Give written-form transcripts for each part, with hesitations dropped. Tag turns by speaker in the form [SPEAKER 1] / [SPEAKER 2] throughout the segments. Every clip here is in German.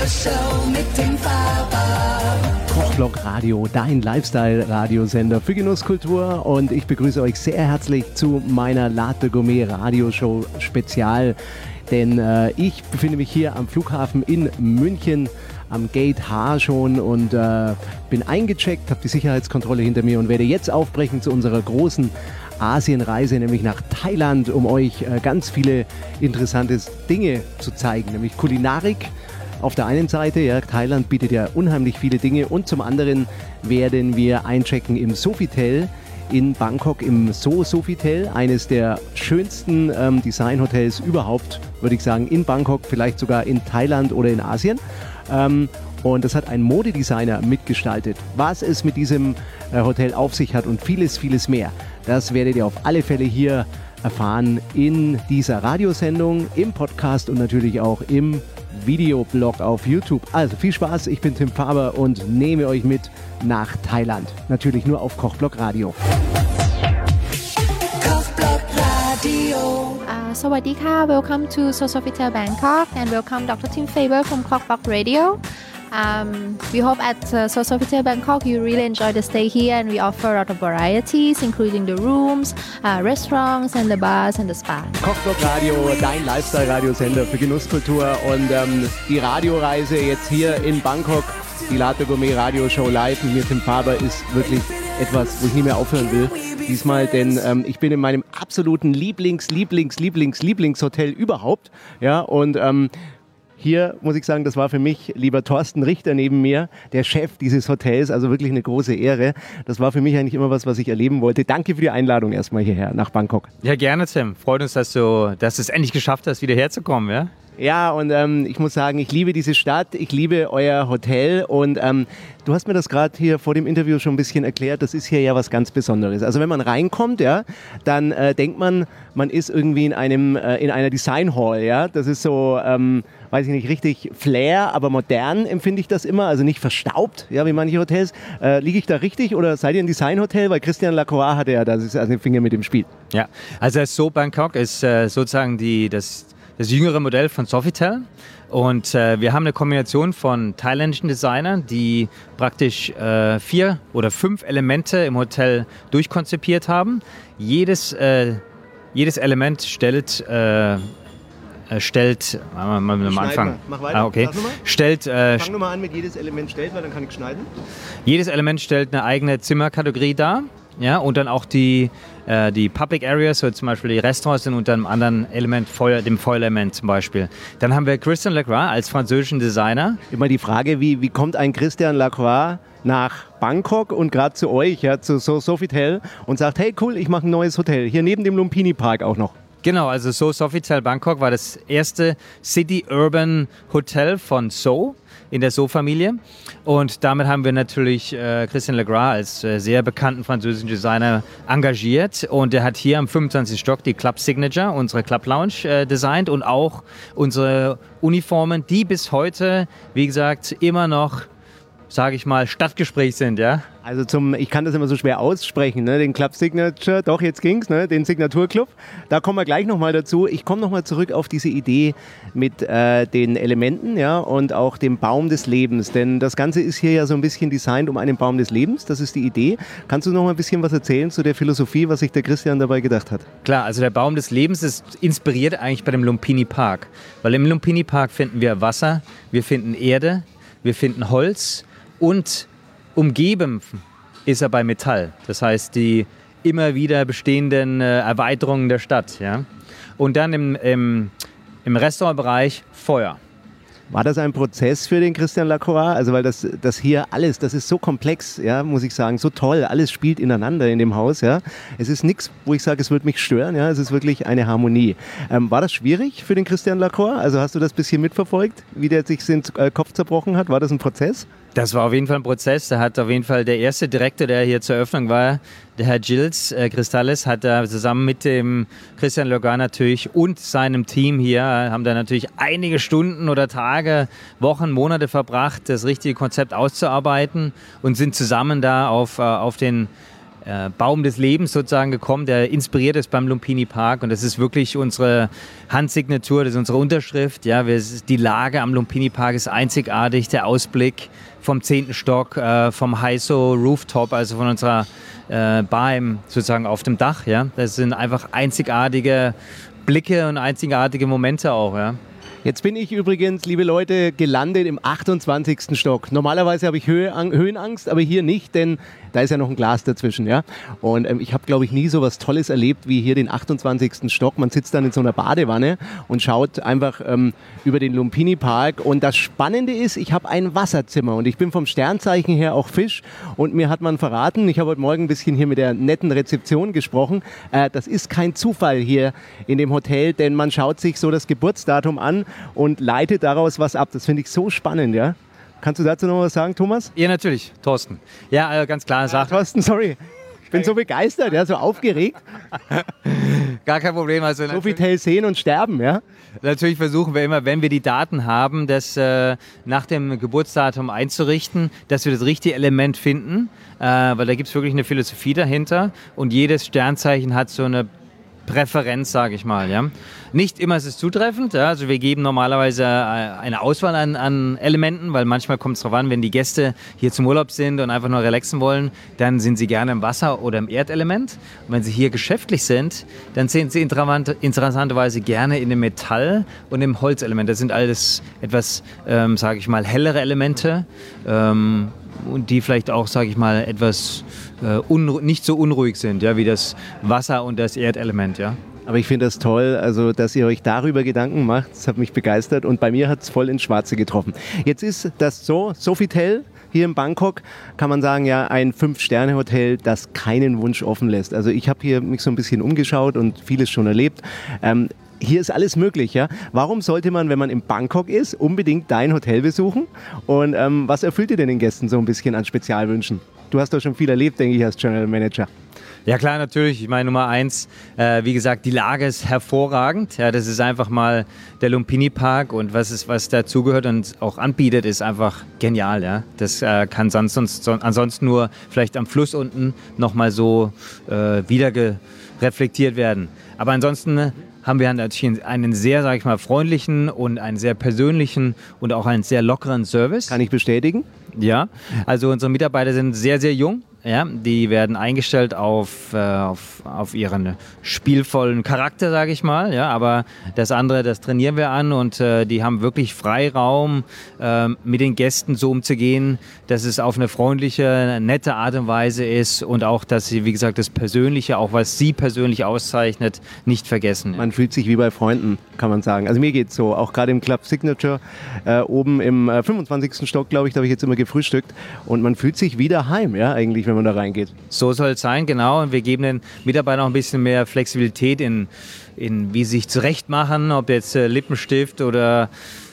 [SPEAKER 1] Show mit dem Faber.
[SPEAKER 2] Kochblock Radio, dein Lifestyle-Radiosender für Genusskultur, und ich begrüße euch sehr herzlich zu meiner Latte Gourmet Radioshow Spezial, denn ich befinde mich hier am Flughafen in München am Gate H schon und bin eingecheckt, habe die Sicherheitskontrolle hinter mir und werde jetzt aufbrechen zu unserer großen Asienreise, nämlich nach Thailand, um euch ganz viele interessante Dinge zu zeigen, nämlich Kulinarik. Auf der einen Seite, ja, Thailand bietet ja unheimlich viele Dinge, und zum anderen werden wir einchecken im Sofitel in Bangkok, im Sofitel, eines der schönsten Designhotels überhaupt, würde ich sagen, in Bangkok, vielleicht sogar in Thailand oder in Asien. Und das hat ein Modedesigner mitgestaltet. Was es mit diesem Hotel auf sich hat und vieles, vieles mehr, das werdet ihr auf alle Fälle hier erfahren in dieser Radiosendung, im Podcast und natürlich auch im Videoblog auf YouTube. Also viel Spaß, ich bin Tim Faber und nehme euch mit nach Thailand. Natürlich nur auf Kochblock Radio.
[SPEAKER 1] Kochblock Radio.
[SPEAKER 3] Sawadika, welcome to Sofitel Bangkok and welcome Dr. Tim Faber from Kochblock Radio. We hope at Sofitel Bangkok you really enjoy the stay here, and we offer a lot of varieties, including the rooms, restaurants and the bars and the spa.
[SPEAKER 2] Kochblock Radio, dein Lifestyle-Radiosender für Genusskultur, und die Radioreise jetzt hier in Bangkok, die Latte Gourmet Radioshow live mit mir, Tim Faber, ist wirklich etwas, wo ich nie mehr aufhören will. Diesmal, denn ich bin in meinem absoluten Lieblingshotel überhaupt, ja, und hier muss ich sagen, das war für mich, lieber Thorsten Richter neben mir, der Chef dieses Hotels, also wirklich eine große Ehre. Das war für mich eigentlich immer was ich erleben wollte. Danke für die Einladung erstmal hierher nach Bangkok.
[SPEAKER 4] Ja, gerne, Tim. Freut uns, dass du es endlich geschafft hast, wieder herzukommen, ja?
[SPEAKER 2] Ja, und ich muss sagen, ich liebe diese Stadt, ich liebe euer Hotel, und du hast mir das gerade hier vor dem Interview schon ein bisschen erklärt, das ist hier ja was ganz Besonderes. Also wenn man reinkommt, ja, dann denkt man ist irgendwie in einer Design Hall, ja, das ist so, weiß ich nicht, richtig Flair, aber modern empfinde ich das immer, also nicht verstaubt, ja, wie manche Hotels. Liege ich da richtig oder seid ihr ein Designhotel? Weil Christian Lacroix hatte ja das den Finger mit dem Spiel.
[SPEAKER 4] Ja, also das Bangkok ist sozusagen das jüngere Modell von Sofitel, und wir haben eine Kombination von thailändischen Designern, die praktisch 4 oder 5 Elemente im Hotel durchkonzipiert haben. Jedes Element stellt am Anfang.
[SPEAKER 2] Mach weiter.
[SPEAKER 4] Okay.
[SPEAKER 2] Fang nur mal an mit jedes Element stellt, weil dann kann ich schneiden.
[SPEAKER 4] Jedes Element stellt eine eigene Zimmerkategorie dar. Ja, und dann auch die Public Areas, so zum Beispiel die Restaurants sind unter einem anderen Element, dem Feuerelement zum Beispiel. Dann haben wir Christian Lacroix als französischen Designer.
[SPEAKER 2] Immer die Frage, wie kommt ein Christian Lacroix nach Bangkok und gerade zu euch, ja, zu Sofitel, und sagt, hey cool, ich mache ein neues Hotel, hier neben dem Lumpini Park auch noch.
[SPEAKER 4] Genau, also Sofitel Bangkok war das erste City Urban Hotel von in der Familie. Und damit haben wir natürlich Christian Lacroix als sehr bekannten französischen Designer engagiert. Und der hat hier am 25. Stock die Club Signature, unsere Club Lounge, designt, und auch unsere Uniformen, die bis heute, wie gesagt, immer noch, sage ich mal, Stadtgespräch sind, ja?
[SPEAKER 2] Also ich kann das immer so schwer aussprechen, ne? Den Club Signature, doch jetzt ging's, ne? Den Signaturclub. Da kommen wir gleich nochmal dazu. Ich komme nochmal zurück auf diese Idee mit den Elementen, ja, und auch dem Baum des Lebens. Denn das Ganze ist hier ja so ein bisschen designt um einen Baum des Lebens. Das ist die Idee. Kannst du noch mal ein bisschen was erzählen zu der Philosophie, was sich der Christian dabei gedacht hat?
[SPEAKER 4] Klar, also der Baum des Lebens ist inspiriert eigentlich bei dem Lumpini Park. Weil im Lumpini Park finden wir Wasser, wir finden Erde, wir finden Holz, und umgeben ist er bei Metall. Das heißt, die immer wieder bestehenden Erweiterungen der Stadt. Ja? Und dann im Restaurantbereich Feuer.
[SPEAKER 2] War das ein Prozess für den Christian Lacroix? Also weil das hier alles, das ist so komplex, ja, muss ich sagen, so toll, alles spielt ineinander in dem Haus. Ja. Es ist nichts, wo ich sage, es wird mich stören, ja, es ist wirklich eine Harmonie. War das schwierig für den Christian Lacroix? Also hast du das ein bisschen mitverfolgt, wie der sich den Kopf zerbrochen hat? War das ein Prozess?
[SPEAKER 4] Das war auf jeden Fall ein Prozess. Da hat auf jeden Fall der erste Direktor, der hier zur Eröffnung war, der Herr Gilles Cristales, hat da zusammen mit dem Christian Lacroix natürlich und seinem Team hier, haben da natürlich einige Stunden oder Tage, Wochen, Monate verbracht, das richtige Konzept auszuarbeiten, und sind zusammen da auf den Baum des Lebens sozusagen gekommen, der inspiriert ist beim Lumpini Park. Und das ist wirklich unsere Handsignatur, das ist unsere Unterschrift. Ja, die Lage am Lumpini Park ist einzigartig, der Ausblick vom 10. Stock, vom Heiso Rooftop, also von unserer Bar sozusagen auf dem Dach. Ja. Das sind einfach einzigartige Blicke und einzigartige Momente auch. Ja.
[SPEAKER 2] Jetzt bin ich übrigens, liebe Leute, gelandet im 28. Stock. Normalerweise habe ich Höhenangst, aber hier nicht, denn da ist ja noch ein Glas dazwischen. Ja? Und ich habe, glaube ich, nie so was Tolles erlebt wie hier den 28. Stock. Man sitzt dann in so einer Badewanne und schaut einfach über den Lumpini Park. Und das Spannende ist, ich habe ein Wasserzimmer und ich bin vom Sternzeichen her auch Fisch. Und mir hat man verraten, ich habe heute Morgen ein bisschen hier mit der netten Rezeption gesprochen, das ist kein Zufall hier in dem Hotel, denn man schaut sich so das Geburtsdatum an und leitet daraus was ab. Das finde ich so spannend, ja. Kannst du dazu noch was sagen, Thomas?
[SPEAKER 4] Ja, natürlich, Thorsten. Ja, ganz klare Sache.
[SPEAKER 2] Thorsten, sorry. Ich bin so begeistert, ja, so aufgeregt.
[SPEAKER 4] Gar kein Problem. Also
[SPEAKER 2] Sofitel sehen und sterben, ja?
[SPEAKER 4] Natürlich versuchen wir immer, wenn wir die Daten haben, das nach dem Geburtsdatum einzurichten, dass wir das richtige Element finden, weil da gibt es wirklich eine Philosophie dahinter und jedes Sternzeichen hat so eine Präferenz, sage ich mal. Ja. Nicht immer ist es zutreffend, ja. Also wir geben normalerweise eine Auswahl an Elementen, weil manchmal kommt es darauf an, wenn die Gäste hier zum Urlaub sind und einfach nur relaxen wollen, dann sind sie gerne im Wasser oder im Erdelement. Und wenn sie hier geschäftlich sind, dann sind sie interessanterweise gerne in dem Metall und im Holzelement. Das sind alles etwas, sage ich mal, hellere Elemente und die vielleicht auch, sage ich mal, etwas nicht so unruhig sind, ja, wie das Wasser und das Erdelement, ja.
[SPEAKER 2] Aber ich finde das toll, also dass ihr euch darüber Gedanken macht. Das hat mich begeistert und bei mir hat es voll ins Schwarze getroffen. Jetzt ist das Sofitel hier in Bangkok, kann man sagen, ja, ein 5-Sterne-Hotel, das keinen Wunsch offen lässt. Also ich habe hier mich so ein bisschen umgeschaut und vieles schon erlebt. Hier ist alles möglich, ja. Warum sollte man, wenn man in Bangkok ist, unbedingt dein Hotel besuchen? Und was erfüllt ihr denn den Gästen so ein bisschen an Spezialwünschen? Du hast doch schon viel erlebt, denke ich, als General Manager.
[SPEAKER 4] Ja klar, natürlich. Ich meine, Nummer 1, wie gesagt, die Lage ist hervorragend. Ja, das ist einfach mal der Lumpini Park und was dazugehört und auch anbietet, ist einfach genial. Ja. Das kann ansonsten nur vielleicht am Fluss unten nochmal so wieder reflektiert werden. Aber ansonsten haben wir natürlich einen sehr, sag ich mal, freundlichen und einen sehr persönlichen und auch einen sehr lockeren Service.
[SPEAKER 2] Kann ich bestätigen?
[SPEAKER 4] Ja, also unsere Mitarbeiter sind sehr, sehr jung. Ja, die werden eingestellt auf ihren spielvollen Charakter, sage ich mal. Ja, aber das andere, das trainieren wir an und die haben wirklich Freiraum, mit den Gästen so umzugehen, dass es auf eine freundliche, nette Art und Weise ist und auch, dass sie, wie gesagt, das Persönliche, auch was sie persönlich auszeichnet, nicht vergessen.
[SPEAKER 2] Man fühlt sich wie bei Freunden, kann man sagen. Also mir geht es so, auch gerade im Club Signature, oben im 25. Stock, glaube ich, da habe ich jetzt immer gefrühstückt und man fühlt sich wie daheim, ja, eigentlich, wenn man da reingeht.
[SPEAKER 4] So soll es sein, genau. Und wir geben den Mitarbeitern auch ein bisschen mehr Flexibilität in wie sie sich zurechtmachen, ob jetzt Lippenstift oder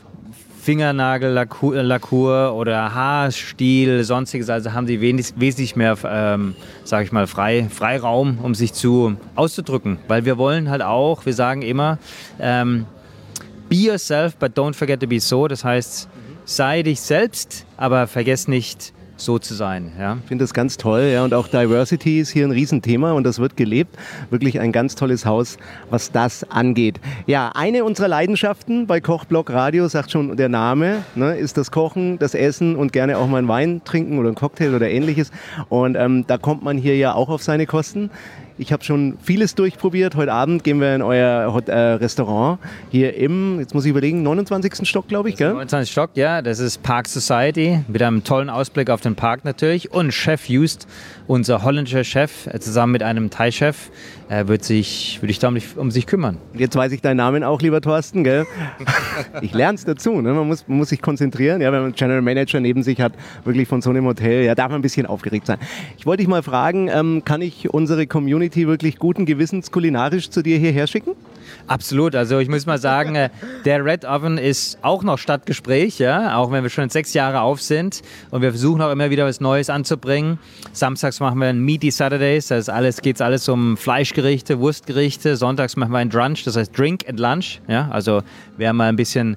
[SPEAKER 4] Fingernagel-Lakur oder Haarstil, sonstiges. Also haben sie wesentlich mehr, sage ich mal, Freiraum, um sich auszudrücken. Weil wir wollen halt auch, wir sagen immer, be yourself, but don't forget to be so. Das heißt, sei dich selbst, aber vergess nicht, so zu sein. Ja.
[SPEAKER 2] Ich finde das ganz toll, ja, und auch Diversity ist hier ein Riesenthema und das wird gelebt. Wirklich ein ganz tolles Haus, was das angeht. Ja, eine unserer Leidenschaften bei Kochblock Radio, sagt schon der Name, ne, ist das Kochen, das Essen und gerne auch mal einen Wein trinken oder einen Cocktail oder ähnliches. Und da kommt man hier ja auch auf seine Kosten. Ich habe schon vieles durchprobiert. Heute Abend gehen wir in euer Restaurant hier im, jetzt muss ich überlegen, 29. Stock, glaube ich, gell?
[SPEAKER 4] 29. Stock, ja. Das ist Park Society mit einem tollen Ausblick auf den Park natürlich. Und Chef Just, unser holländischer Chef, zusammen mit einem Thai-Chef, würde ich da um sich kümmern.
[SPEAKER 2] Jetzt weiß ich deinen Namen auch, lieber Thorsten, gell? Ich lerne es dazu, ne? Man muss sich konzentrieren, ja, wenn man einen General Manager neben sich hat, wirklich von so einem Hotel, ja, darf man ein bisschen aufgeregt sein. Ich wollte dich mal fragen, kann ich unsere Community wirklich guten Gewissens kulinarisch zu dir hierher schicken?
[SPEAKER 4] Absolut, also ich muss mal sagen, der Red Oven ist auch noch Stadtgespräch, ja, auch wenn wir schon 6 Jahre auf sind und wir versuchen auch immer wieder was Neues anzubringen. Samstags machen wir ein Meaty Saturdays, das ist geht's alles um Fleischgerichte, Wurstgerichte. Sonntags machen wir ein Drunch, das heißt Drink and Lunch, ja, also wer mal ein bisschen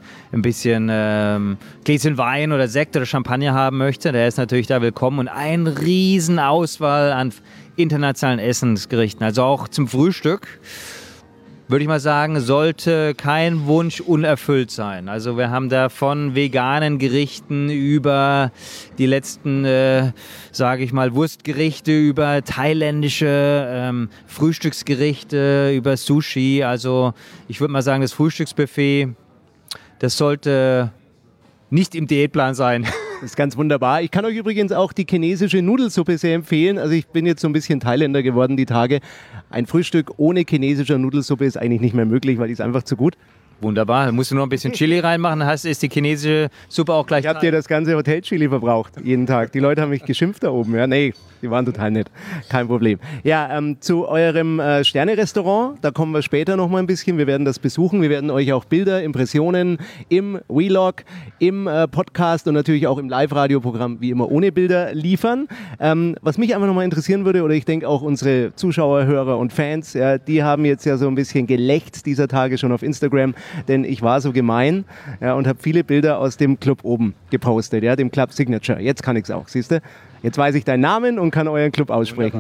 [SPEAKER 4] Gläschen Wein oder Sekt oder Champagner haben möchte, der ist natürlich da willkommen und eine riesen Auswahl an internationalen Essensgerichten, also auch zum Frühstück. Würde ich mal sagen, sollte kein Wunsch unerfüllt sein. Also wir haben da von veganen Gerichten über die letzten, sage ich mal, Wurstgerichte, über thailändische Frühstücksgerichte, über Sushi. Also ich würde mal sagen, das Frühstücksbuffet, das sollte nicht im Diätplan sein.
[SPEAKER 2] Das ist ganz wunderbar. Ich kann euch übrigens auch die chinesische Nudelsuppe sehr empfehlen. Also ich bin jetzt so ein bisschen Thailänder geworden die Tage. Ein Frühstück ohne chinesischer Nudelsuppe ist eigentlich nicht mehr möglich, weil die ist einfach zu gut.
[SPEAKER 4] Wunderbar, da musst du noch ein bisschen Chili reinmachen, dann ist die chinesische Suppe auch gleich.
[SPEAKER 2] Ich habe dir das ganze Hotel Chili verbraucht, jeden Tag. Die Leute haben mich geschimpft da oben. Ja, nee, die waren total nett. Kein Problem. Ja, zu eurem Sterne-Restaurant, da kommen wir später noch mal ein bisschen. Wir werden das besuchen. Wir werden euch auch Bilder, Impressionen im Vlog, im Podcast und natürlich auch im Live-Radio-Programm wie immer ohne Bilder liefern. Was mich einfach noch mal interessieren würde, oder ich denke auch unsere Zuschauer, Hörer und Fans, ja, die haben jetzt ja so ein bisschen gelächzt dieser Tage schon auf Instagram, denn ich war so gemein, ja, und habe viele Bilder aus dem Club oben gepostet, ja, dem Club Signature. Jetzt kann ich es auch, siehst du? Jetzt weiß ich deinen Namen und kann euren Club aussprechen.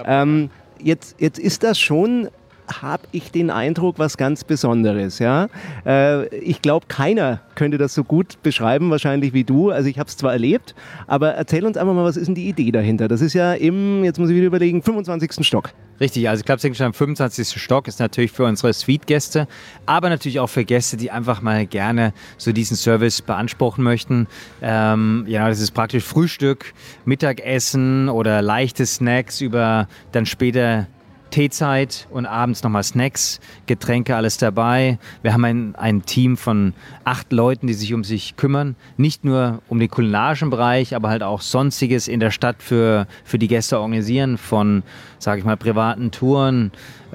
[SPEAKER 2] Jetzt ist das schon, habe ich den Eindruck, was ganz Besonderes. Ja? Ich glaube, keiner könnte das so gut beschreiben, wahrscheinlich wie du. Also ich habe es zwar erlebt, aber erzähl uns einfach mal, was ist denn die Idee dahinter? Das ist ja im, jetzt muss ich wieder überlegen, 25. Stock.
[SPEAKER 4] Richtig, also Club Signature am 25. Stock ist natürlich für unsere Suite-Gäste, aber natürlich auch für Gäste, die einfach mal gerne so diesen Service beanspruchen möchten. Ja, das ist praktisch Frühstück, Mittagessen oder leichte Snacks über dann später Teezeit und abends nochmal Snacks, Getränke, alles dabei. Wir haben ein Team von 8 Leuten, die sich um sich kümmern. Nicht nur um den kulinarischen Bereich, aber halt auch Sonstiges in der Stadt für die Gäste organisieren. Von, sage ich mal, privaten Touren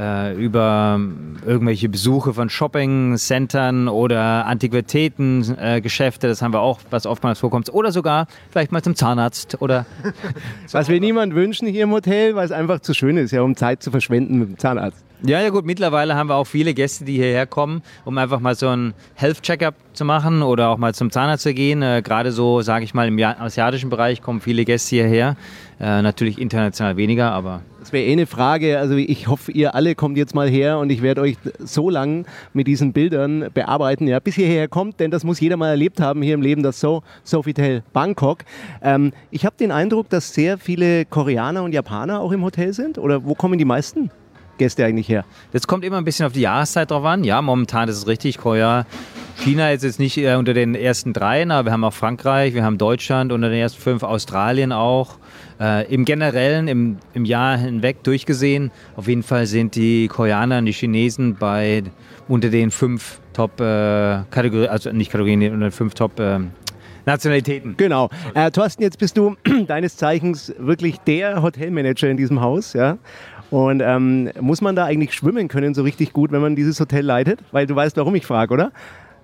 [SPEAKER 4] über irgendwelche Besuche von Shopping-Centern oder Antiquitäten-Geschäfte. Das haben wir auch, was oftmals vorkommt. Oder sogar vielleicht mal zum Zahnarzt. Oder
[SPEAKER 2] was wir niemand wünschen hier im Hotel, weil es einfach zu schön ist, ja, um Zeit zu verschwenden mit dem Zahnarzt.
[SPEAKER 4] Ja, gut, mittlerweile haben wir auch viele Gäste, die hierher kommen, um einfach mal so ein Health-Check-up zu machen oder auch mal zum Zahnarzt zu gehen. Gerade so, sage ich mal, im asiatischen Bereich kommen viele Gäste hierher. Natürlich international weniger, aber...
[SPEAKER 2] Das wäre eine Frage. Also ich hoffe, ihr alle kommt jetzt mal her und ich werde euch so lang mit diesen Bildern bearbeiten, ja, bis ihr hierher kommt, denn das muss jeder mal erlebt haben hier im Leben, das Sofitel Bangkok. Ich habe den Eindruck, dass sehr viele Koreaner und Japaner auch im Hotel sind. Oder wo kommen die meisten Gäste eigentlich her?
[SPEAKER 4] Das kommt immer ein bisschen auf die Jahreszeit drauf an. Ja, momentan ist es richtig. Korea, China ist jetzt nicht unter den ersten 3, aber wir haben auch Frankreich, wir haben Deutschland unter den ersten 5, Australien auch. Im Generellen, im Jahr hinweg durchgesehen, auf jeden Fall sind die Koreaner und die Chinesen unter den 5 Top-Kategorien, also nicht Kategorien, unter den 5 Top Nationalitäten.
[SPEAKER 2] Genau. Thorsten, jetzt bist du deines Zeichens wirklich der Hotelmanager in diesem Haus, ja? Und muss man da eigentlich schwimmen können so richtig gut, wenn man dieses Hotel leitet? Weil du weißt, warum ich frage, oder?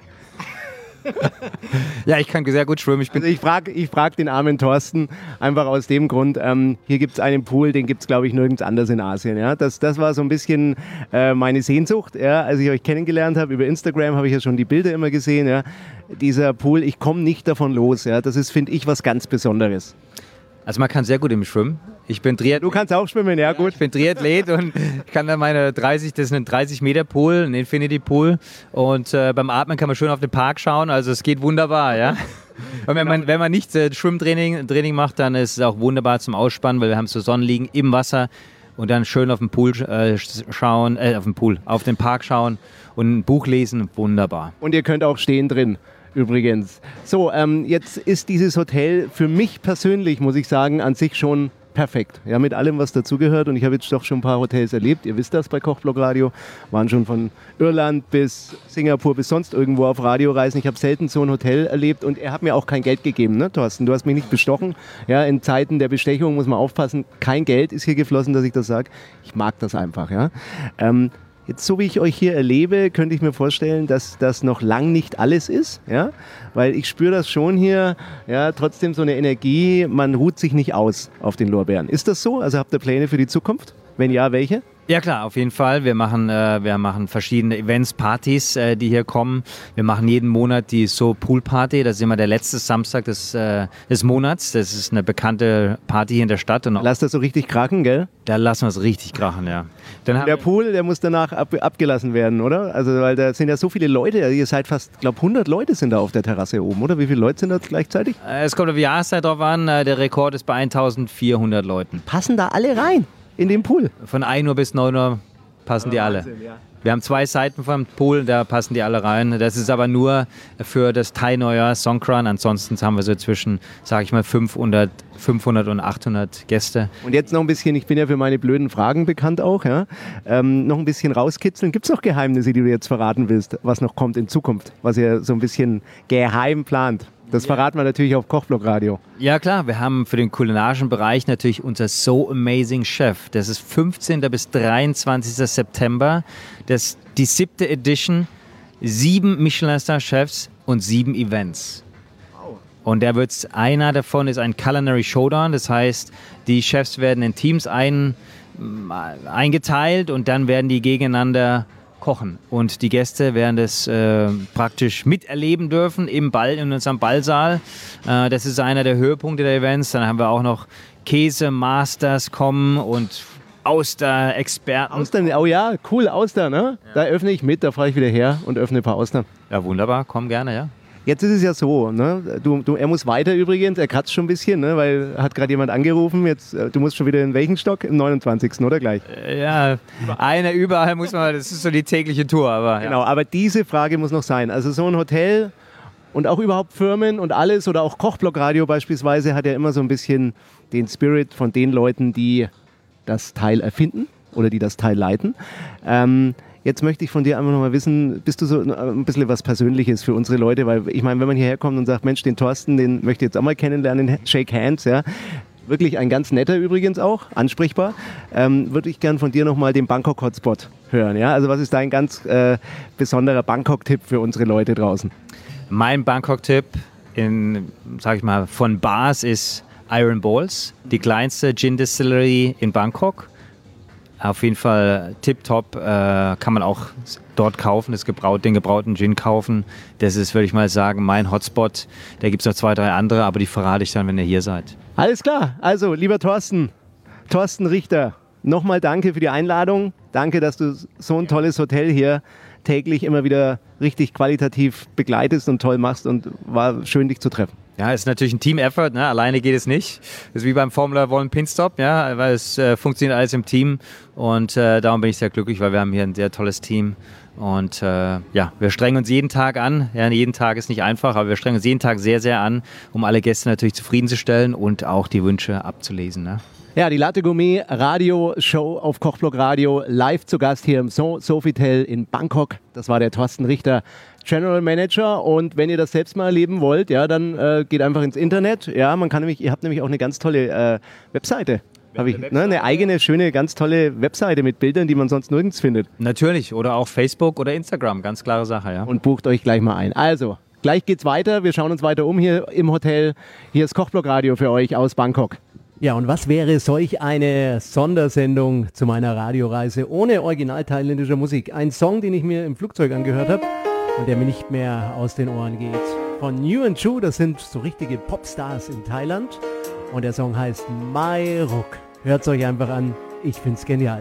[SPEAKER 4] Ja, ich kann sehr gut schwimmen.
[SPEAKER 2] Ich frag den armen Thorsten einfach aus dem Grund, hier gibt es einen Pool, den gibt es, glaube ich, nirgends anders in Asien. Ja? Das war so ein bisschen meine Sehnsucht, ja? Als ich euch kennengelernt habe. Über Instagram habe ich ja schon die Bilder immer gesehen. Ja? Dieser Pool, ich komme nicht davon los. Ja? Das ist, finde ich, was ganz Besonderes.
[SPEAKER 4] Also man kann sehr gut im Schwimmen. Ich bin Triathlet.
[SPEAKER 2] Du kannst auch schwimmen, ja gut.
[SPEAKER 4] Ich bin Triathlet und ich kann dann das ist ein 30-Meter-Pool, ein Infinity-Pool und beim Atmen kann man schön auf den Park schauen, also es geht wunderbar, ja. Und wenn man nicht Schwimmtraining macht, dann ist es auch wunderbar zum Ausspannen, weil wir haben so Sonnenliegen im Wasser und dann schön auf den Pool schauen, auf den Park schauen und ein Buch lesen, wunderbar.
[SPEAKER 2] Und ihr könnt auch stehen drin. Übrigens. So, jetzt ist dieses Hotel für mich persönlich, muss ich sagen, an sich schon perfekt. Ja, mit allem, was dazugehört. Und ich habe jetzt doch schon ein paar Hotels erlebt. Ihr wisst das bei Kochblock Radio. Waren schon von Irland bis Singapur bis sonst irgendwo auf Radioreisen. Ich habe selten so ein Hotel erlebt und er hat mir auch kein Geld gegeben, ne, Thorsten? Du hast mich nicht bestochen. Ja, in Zeiten der Bestechung muss man aufpassen. Kein Geld ist hier geflossen, dass ich das sage. Ich mag das einfach, ja. Jetzt, so wie ich euch hier erlebe, könnte ich mir vorstellen, dass das noch lang nicht alles ist, ja? Weil ich spüre das schon hier, ja, trotzdem so eine Energie, man ruht sich nicht aus auf den Lorbeeren. Ist das so? Also habt ihr Pläne für die Zukunft? Wenn ja, welche?
[SPEAKER 4] Ja klar, auf jeden Fall. Wir machen verschiedene Events, Partys, die hier kommen. Wir machen jeden Monat die Pool Party. Das ist immer der letzte Samstag des Monats. Das ist eine bekannte Party hier in der Stadt. Und
[SPEAKER 2] Lasst das so richtig krachen, gell?
[SPEAKER 4] da lassen wir es richtig krachen, ja. Dann
[SPEAKER 2] Der Pool, der muss danach abgelassen werden, oder? Also, weil da sind ja so viele Leute. Ihr seid fast, glaube 100 Leute sind da auf der Terrasse oben, oder? Wie viele Leute sind da gleichzeitig?
[SPEAKER 4] Es kommt auf die Jahreszeit drauf an. Der Rekord ist bei 1400 Leuten.
[SPEAKER 2] Passen da alle rein in den Pool?
[SPEAKER 4] Von 1 Uhr bis 9 Uhr passen die alle.
[SPEAKER 2] Wahnsinn, ja.
[SPEAKER 4] Wir haben 2 Seiten vom Pool, da passen die alle rein. Das ist aber nur für das Thai-Neujahr Songkran. Ansonsten haben wir so zwischen, sage ich mal, 500 und 800 Gäste.
[SPEAKER 2] Und jetzt noch ein bisschen, ich bin ja für meine blöden Fragen bekannt auch, ja? Noch ein bisschen rauskitzeln. Gibt es noch Geheimnisse, die du jetzt verraten willst, was noch kommt in Zukunft, was ihr so ein bisschen geheim plant? Das verraten wir natürlich auf Kochblock Radio.
[SPEAKER 4] Ja klar, wir haben für den kulinarischen Bereich natürlich unser So Amazing Chef. Das ist 15. bis 23. September. Das ist die 7. Edition. 7 Michelin-Star-Chefs und 7 Events. Und einer davon ist ein Culinary Showdown. Das heißt, die Chefs werden in Teams eingeteilt und dann werden die gegeneinander kochen. Und die Gäste werden das praktisch miterleben dürfen in unserem Ballsaal. Das ist einer der Höhepunkte der Events. Dann haben wir auch noch Käse-Masters kommen und Auster-Experten.
[SPEAKER 2] Austern, oh ja, cool, Austern, ne? Ja. Da öffne ich mit, da fahre ich wieder her und öffne ein paar Austern.
[SPEAKER 4] Ja, wunderbar, komm gerne, ja.
[SPEAKER 2] Jetzt ist es ja so, ne? Er muss weiter übrigens, er kratzt schon ein bisschen, ne? Weil hat gerade jemand angerufen, jetzt, du musst schon wieder in welchen Stock? Im 29. oder gleich?
[SPEAKER 4] Ja, überall muss man, das ist so die tägliche Tour. Aber,
[SPEAKER 2] genau, aber diese Frage muss noch sein. Also so ein Hotel und auch überhaupt Firmen und alles oder auch Kochblock Radio beispielsweise hat ja immer so ein bisschen den Spirit von den Leuten, die das Teil erfinden oder die das Teil leiten. Jetzt möchte ich von dir einfach nochmal wissen, bist du so ein bisschen was Persönliches für unsere Leute? Weil ich meine, wenn man hierher kommt und sagt, Mensch, den Thorsten, den möchte ich jetzt auch mal kennenlernen, shake hands, ja. Wirklich ein ganz netter übrigens auch, ansprechbar. Würde ich gern von dir nochmal den Bangkok-Hotspot hören, ja. Also was ist dein ganz besonderer Bangkok-Tipp für unsere Leute draußen?
[SPEAKER 4] Mein Bangkok-Tipp sag ich mal, von Bars ist Iron Balls, die kleinste Gin-Distillery in Bangkok. Auf jeden Fall tipptopp, kann man auch dort kaufen, den gebrauten Gin kaufen. Das ist, würde ich mal sagen, mein Hotspot. Da gibt es noch 2, 3 andere, aber die verrate ich dann, wenn ihr hier seid.
[SPEAKER 2] Alles klar, also lieber Thorsten Richter, nochmal danke für die Einladung. Danke, dass du so ein tolles Hotel hier täglich immer wieder richtig qualitativ begleitest und toll machst und war schön, dich zu treffen.
[SPEAKER 4] Ja, es ist natürlich ein Team-Effort, ne? Alleine geht es nicht. Das ist wie beim Formula One Pinstop, ja, weil es funktioniert alles im Team und darum bin ich sehr glücklich, weil wir haben hier ein sehr tolles Team und wir strengen uns jeden Tag an. Ja, jeden Tag ist nicht einfach, aber wir strengen uns jeden Tag sehr, sehr an, um alle Gäste natürlich zufriedenzustellen und auch die Wünsche abzulesen. Ne?
[SPEAKER 2] Ja, die Latte Gourmet Radio Show auf Kochblock Radio, live zu Gast hier im Sofitel in Bangkok. Das war der Thorsten Richter, General Manager. Und wenn ihr das selbst mal erleben wollt, ja, dann geht einfach ins Internet. Ja, ihr habt nämlich auch eine ganz tolle Webseite. Eine eigene, schöne, ganz tolle Webseite mit Bildern, die man sonst nirgends findet.
[SPEAKER 4] Natürlich, oder auch Facebook oder Instagram, ganz klare Sache, ja.
[SPEAKER 2] Und bucht euch gleich mal ein. Also, gleich geht's weiter. Wir schauen uns weiter um hier im Hotel. Hier ist Kochblock Radio für euch aus Bangkok. Ja, und was wäre solch eine Sondersendung zu meiner Radioreise ohne original thailändischer Musik? Ein Song, den ich mir im Flugzeug angehört habe und der mir nicht mehr aus den Ohren geht. Von New and Chu, das sind so richtige Popstars in Thailand. Und der Song heißt Mai Ruk. Hört's euch einfach an, ich find's genial.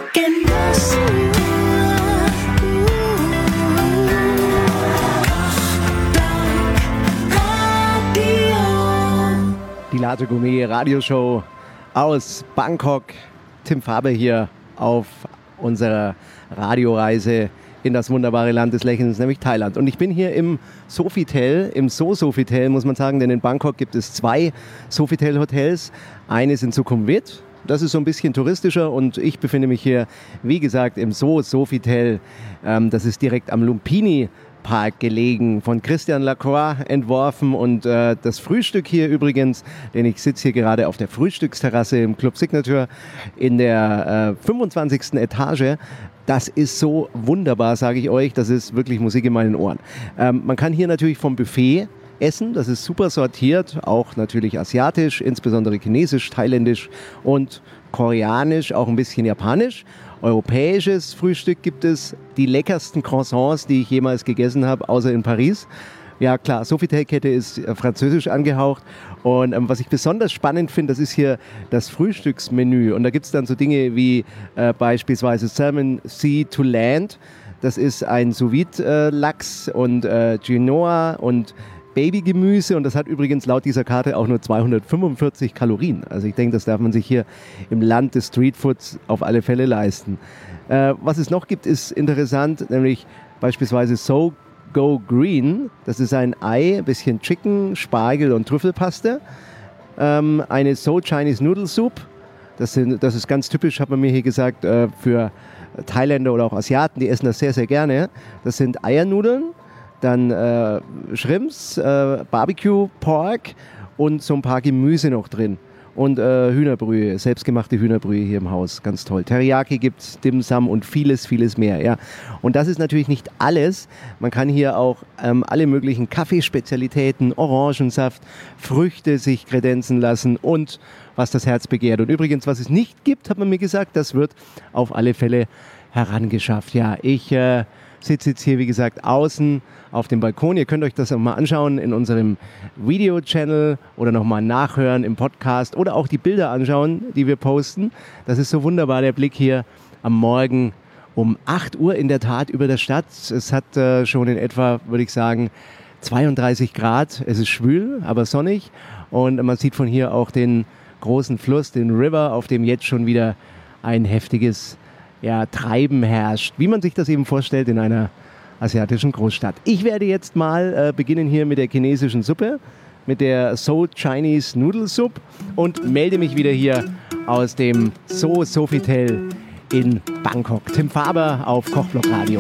[SPEAKER 2] Die Latte Gourmet Radioshow aus Bangkok. Tim Faber hier auf unserer Radioreise in das wunderbare Land des Lächelns, nämlich Thailand. Und ich bin hier im Sofitel, im Sofitel muss man sagen, denn in Bangkok gibt es 2 Sofitel-Hotels. Eines in Sukhumvit, das ist so ein bisschen touristischer und ich befinde mich hier, wie gesagt, im Sofitel. Das ist direkt am Lumpini Park gelegen, von Christian Lacroix entworfen. Und das Frühstück hier übrigens, denn ich sitze hier gerade auf der Frühstücksterrasse im Club Signature in der 25. Etage. Das ist so wunderbar, sage ich euch. Das ist wirklich Musik in meinen Ohren. Man kann hier natürlich vom Buffet essen. Das ist super sortiert, auch natürlich asiatisch, insbesondere chinesisch, thailändisch und koreanisch, auch ein bisschen japanisch. Europäisches Frühstück gibt es, die leckersten Croissants, die ich jemals gegessen habe, außer in Paris. Ja klar, Sofitel-Kette ist französisch angehaucht. Und was ich besonders spannend finde, das ist hier das Frühstücksmenü. Und da gibt es dann so Dinge wie beispielsweise Salmon Sea to Land. Das ist ein Sous-Vide-Lachs und Quinoa und Babygemüse. Und das hat übrigens laut dieser Karte auch nur 245 Kalorien. Also ich denke, das darf man sich hier im Land des Streetfoods auf alle Fälle leisten. Was es noch gibt, ist interessant, nämlich beispielsweise So Go Green. Das ist ein Ei, ein bisschen Chicken, Spargel und Trüffelpaste. Eine So Chinese Noodle Soup. Das ist ganz typisch, hat man mir hier gesagt, für Thailänder oder auch Asiaten. Die essen das sehr, sehr gerne. Das sind Eiernudeln, dann Shrimps, Barbecue Pork und so ein paar Gemüse noch drin. Und Hühnerbrühe, selbstgemachte Hühnerbrühe hier im Haus, ganz toll. Teriyaki gibt's, Dim Sum und vieles, vieles mehr. Ja. Und das ist natürlich nicht alles. Man kann hier auch alle möglichen Kaffeespezialitäten, Orangensaft, Früchte sich kredenzen lassen und was das Herz begehrt. Und übrigens, was es nicht gibt, hat man mir gesagt, das wird auf alle Fälle herangeschafft. Ja, ich sitze jetzt hier, wie gesagt, außen auf dem Balkon. Ihr könnt euch das auch mal anschauen in unserem Video-Channel oder nochmal nachhören im Podcast oder auch die Bilder anschauen, die wir posten. Das ist so wunderbar, der Blick hier am Morgen um 8 Uhr in der Tat über der Stadt. Es hat schon in etwa, würde ich sagen, 32 Grad. Es ist schwül, aber sonnig. Und man sieht von hier auch den großen Fluss, den River, auf dem jetzt schon wieder ein heftiges Treiben herrscht, wie man sich das eben vorstellt in einer asiatischen Großstadt. Ich werde jetzt mal beginnen hier mit der chinesischen Suppe, mit der So Chinese Noodle Soup und melde mich wieder hier aus dem Sofitel in Bangkok. Tim Faber auf Kochblock Radio.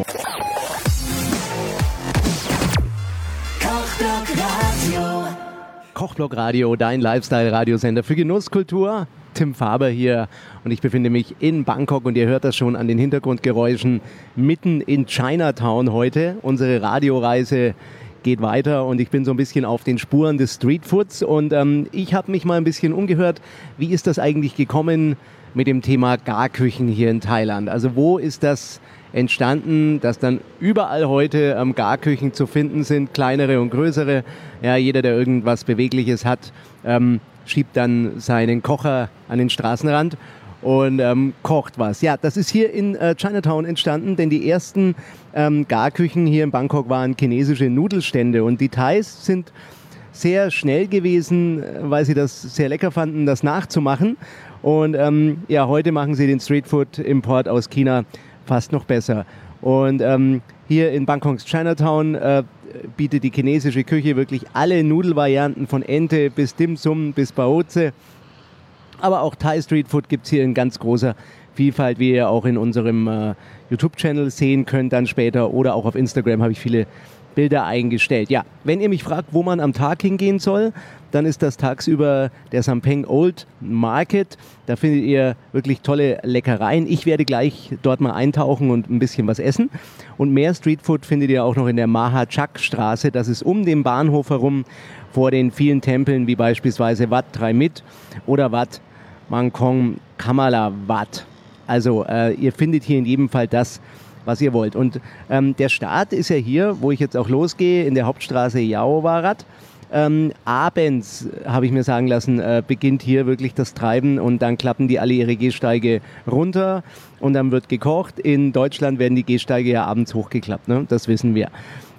[SPEAKER 2] Kochblock Radio, dein Lifestyle-Radiosender für Genusskultur. Tim Faber hier und ich befinde mich in Bangkok und ihr hört das schon an den Hintergrundgeräuschen mitten in Chinatown heute. Unsere Radioreise geht weiter und ich bin so ein bisschen auf den Spuren des Streetfoods und ich habe mich mal ein bisschen umgehört, wie ist das eigentlich gekommen mit dem Thema Garküchen hier in Thailand? Also wo ist das entstanden, dass dann überall heute Garküchen zu finden sind, kleinere und größere. Ja, jeder, der irgendwas Bewegliches hat, schiebt dann seinen Kocher an den Straßenrand und kocht was. Ja, das ist hier in Chinatown entstanden, denn die ersten Garküchen hier in Bangkok waren chinesische Nudelstände und die Thais sind sehr schnell gewesen, weil sie das sehr lecker fanden, das nachzumachen. Und heute machen sie den Streetfood-Import aus China fast noch besser. Und hier in Bangkoks Chinatown bietet die chinesische Küche wirklich alle Nudelvarianten von Ente bis Dim Sum bis Baozi. Aber auch Thai Streetfood gibt es hier in ganz großer Vielfalt, wie ihr auch in unserem YouTube-Channel sehen könnt dann später. Oder auch auf Instagram habe ich viele Bilder eingestellt. Ja, wenn ihr mich fragt, wo man am Tag hingehen soll, dann ist das tagsüber der Sampeng Old Market. Da findet ihr wirklich tolle Leckereien. Ich werde gleich dort mal eintauchen und ein bisschen was essen. Und mehr Streetfood findet ihr auch noch in der Mahachak Straße. Das ist um den Bahnhof herum vor den vielen Tempeln wie beispielsweise Wat Traimit oder Wat Mangkong Kamala Wat. Also ihr findet hier in jedem Fall das, was ihr wollt. Und der Start ist ja hier, wo ich jetzt auch losgehe, in der Hauptstraße Yaowarat. Abends, habe ich mir sagen lassen, beginnt hier wirklich das Treiben und dann klappen die alle ihre Gehsteige runter und dann wird gekocht. In Deutschland werden die Gehsteige ja abends hochgeklappt, ne? Das wissen wir.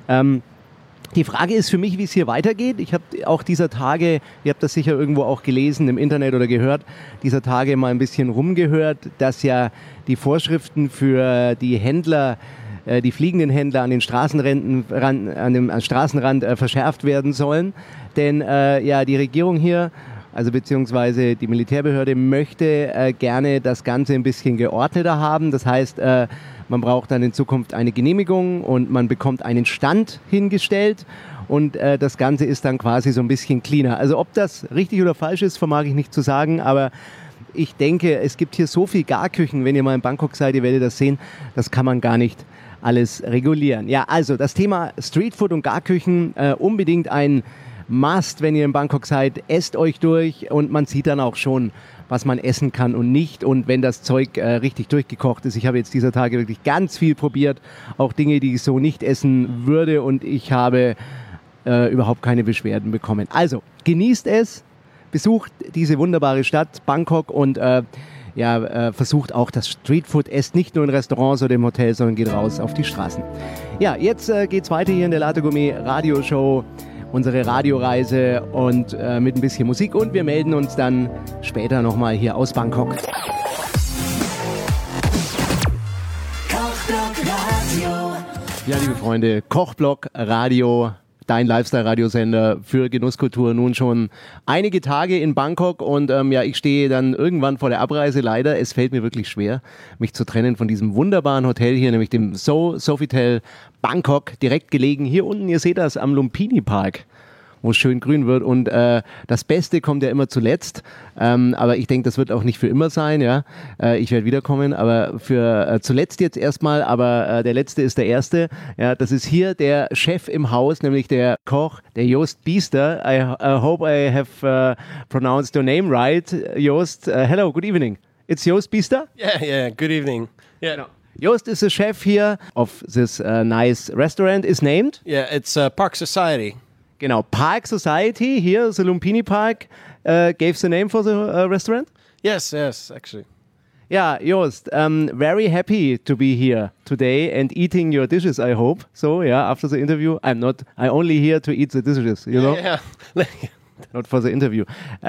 [SPEAKER 2] Die Frage ist für mich, wie es hier weitergeht. Ich habe auch dieser Tage, ihr habt das sicher irgendwo auch gelesen im Internet oder gehört, dieser Tage mal ein bisschen rumgehört, dass ja die Vorschriften für die Händler, die fliegenden Händler an den Straßenrand verschärft werden sollen. Denn die Regierung hier, also beziehungsweise die Militärbehörde möchte gerne das Ganze ein bisschen geordneter haben. Das heißt, Man braucht dann in Zukunft eine Genehmigung und man bekommt einen Stand hingestellt. Und das Ganze ist dann quasi so ein bisschen cleaner. Also ob das richtig oder falsch ist, vermag ich nicht zu sagen, aber ich denke, es gibt hier so viel Garküchen, wenn ihr mal in Bangkok seid, ihr werdet das sehen, das kann man gar nicht alles regulieren. Ja, also das Thema Streetfood und Garküchen, unbedingt ein Must, wenn ihr in Bangkok seid, esst euch durch und man sieht dann auch schon, was man essen kann und nicht und wenn das Zeug richtig durchgekocht ist. Ich habe jetzt dieser Tage wirklich ganz viel probiert, auch Dinge, die ich so nicht essen würde und ich habe überhaupt keine Beschwerden bekommen. Also, genießt es, besucht diese wunderbare Stadt Bangkok und versucht auch das Streetfood, esst nicht nur in Restaurants oder im Hotel, sondern geht raus auf die Straßen. Ja, jetzt geht's weiter hier in der Latte Gourmet Radioshow, unsere Radioreise und mit ein bisschen Musik und wir melden uns dann später nochmal hier aus Bangkok.
[SPEAKER 1] Kochblock Radio.
[SPEAKER 2] Ja, liebe Freunde, Kochblock Radio, dein Lifestyle-Radiosender für Genusskultur, nun schon einige Tage in Bangkok und ich stehe dann irgendwann vor der Abreise leider. Es fällt mir wirklich schwer, mich zu trennen von diesem wunderbaren Hotel hier, nämlich dem Sofitel Bangkok, direkt gelegen hier unten, ihr seht das, am Lumpini Park, wo es schön grün wird und das Beste kommt ja immer zuletzt, aber ich denke, das wird auch nicht für immer sein, ja. Ich werde wiederkommen, aber für zuletzt jetzt erstmal, aber der Letzte ist der Erste, ja, das ist hier der Chef im Haus, nämlich der Koch, der Joost Biester. I hope I have pronounced your name right, Joost. Hello, good evening. It's Joost Biester?
[SPEAKER 5] Yeah, good evening. Yeah.
[SPEAKER 2] No. Joost is the chef here of this nice restaurant, is named?
[SPEAKER 5] Yeah, it's Park Society.
[SPEAKER 2] Genau, Park Society here, the Lumpini Park, gave the name for the restaurant?
[SPEAKER 5] Yes, actually.
[SPEAKER 2] Yeah, Joost, very happy to be here today and eating your dishes, I hope. So, yeah, after the interview, I only here to eat the dishes, you know?
[SPEAKER 5] Yeah.
[SPEAKER 2] Not for the interview.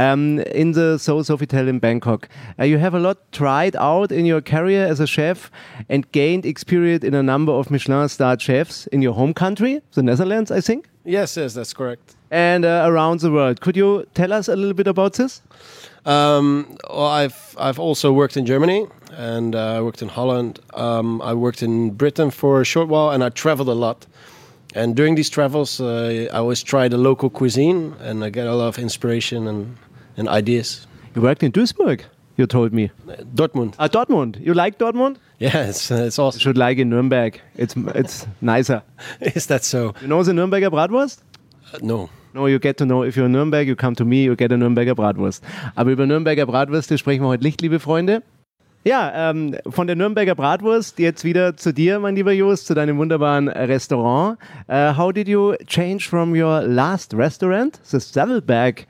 [SPEAKER 2] In the Sofitel in Bangkok, you have a lot tried out in your career as a chef and gained experience in a number of Michelin-starred chefs in your home country, the Netherlands, I think?
[SPEAKER 5] Yes, that's correct.
[SPEAKER 2] And around the world. Could you tell us a little bit about this?
[SPEAKER 5] Well, I've also worked in Germany and I worked in Holland. I worked in Britain for a short while and I traveled a lot. And during these travels, I always try the local cuisine and I get a lot of inspiration and ideas.
[SPEAKER 2] You worked in Duisburg, you told me.
[SPEAKER 5] Dortmund.
[SPEAKER 2] Dortmund. You like Dortmund?
[SPEAKER 5] Yeah, it's awesome.
[SPEAKER 2] You should like in Nürnberg. It's nicer.
[SPEAKER 5] Is that so?
[SPEAKER 2] You know the Nürnberger Bratwurst?
[SPEAKER 5] No.
[SPEAKER 2] No, you get to know, if you're in Nürnberg, you come to me, you get a Nürnberger Bratwurst. Aber über Nürnberger Bratwürste sprechen wir heute nicht, liebe Freunde. Ja, von der Nürnberger Bratwurst jetzt wieder zu dir, mein lieber Joost, zu deinem wunderbaren Restaurant. How did you change from your last restaurant, the Savelberg,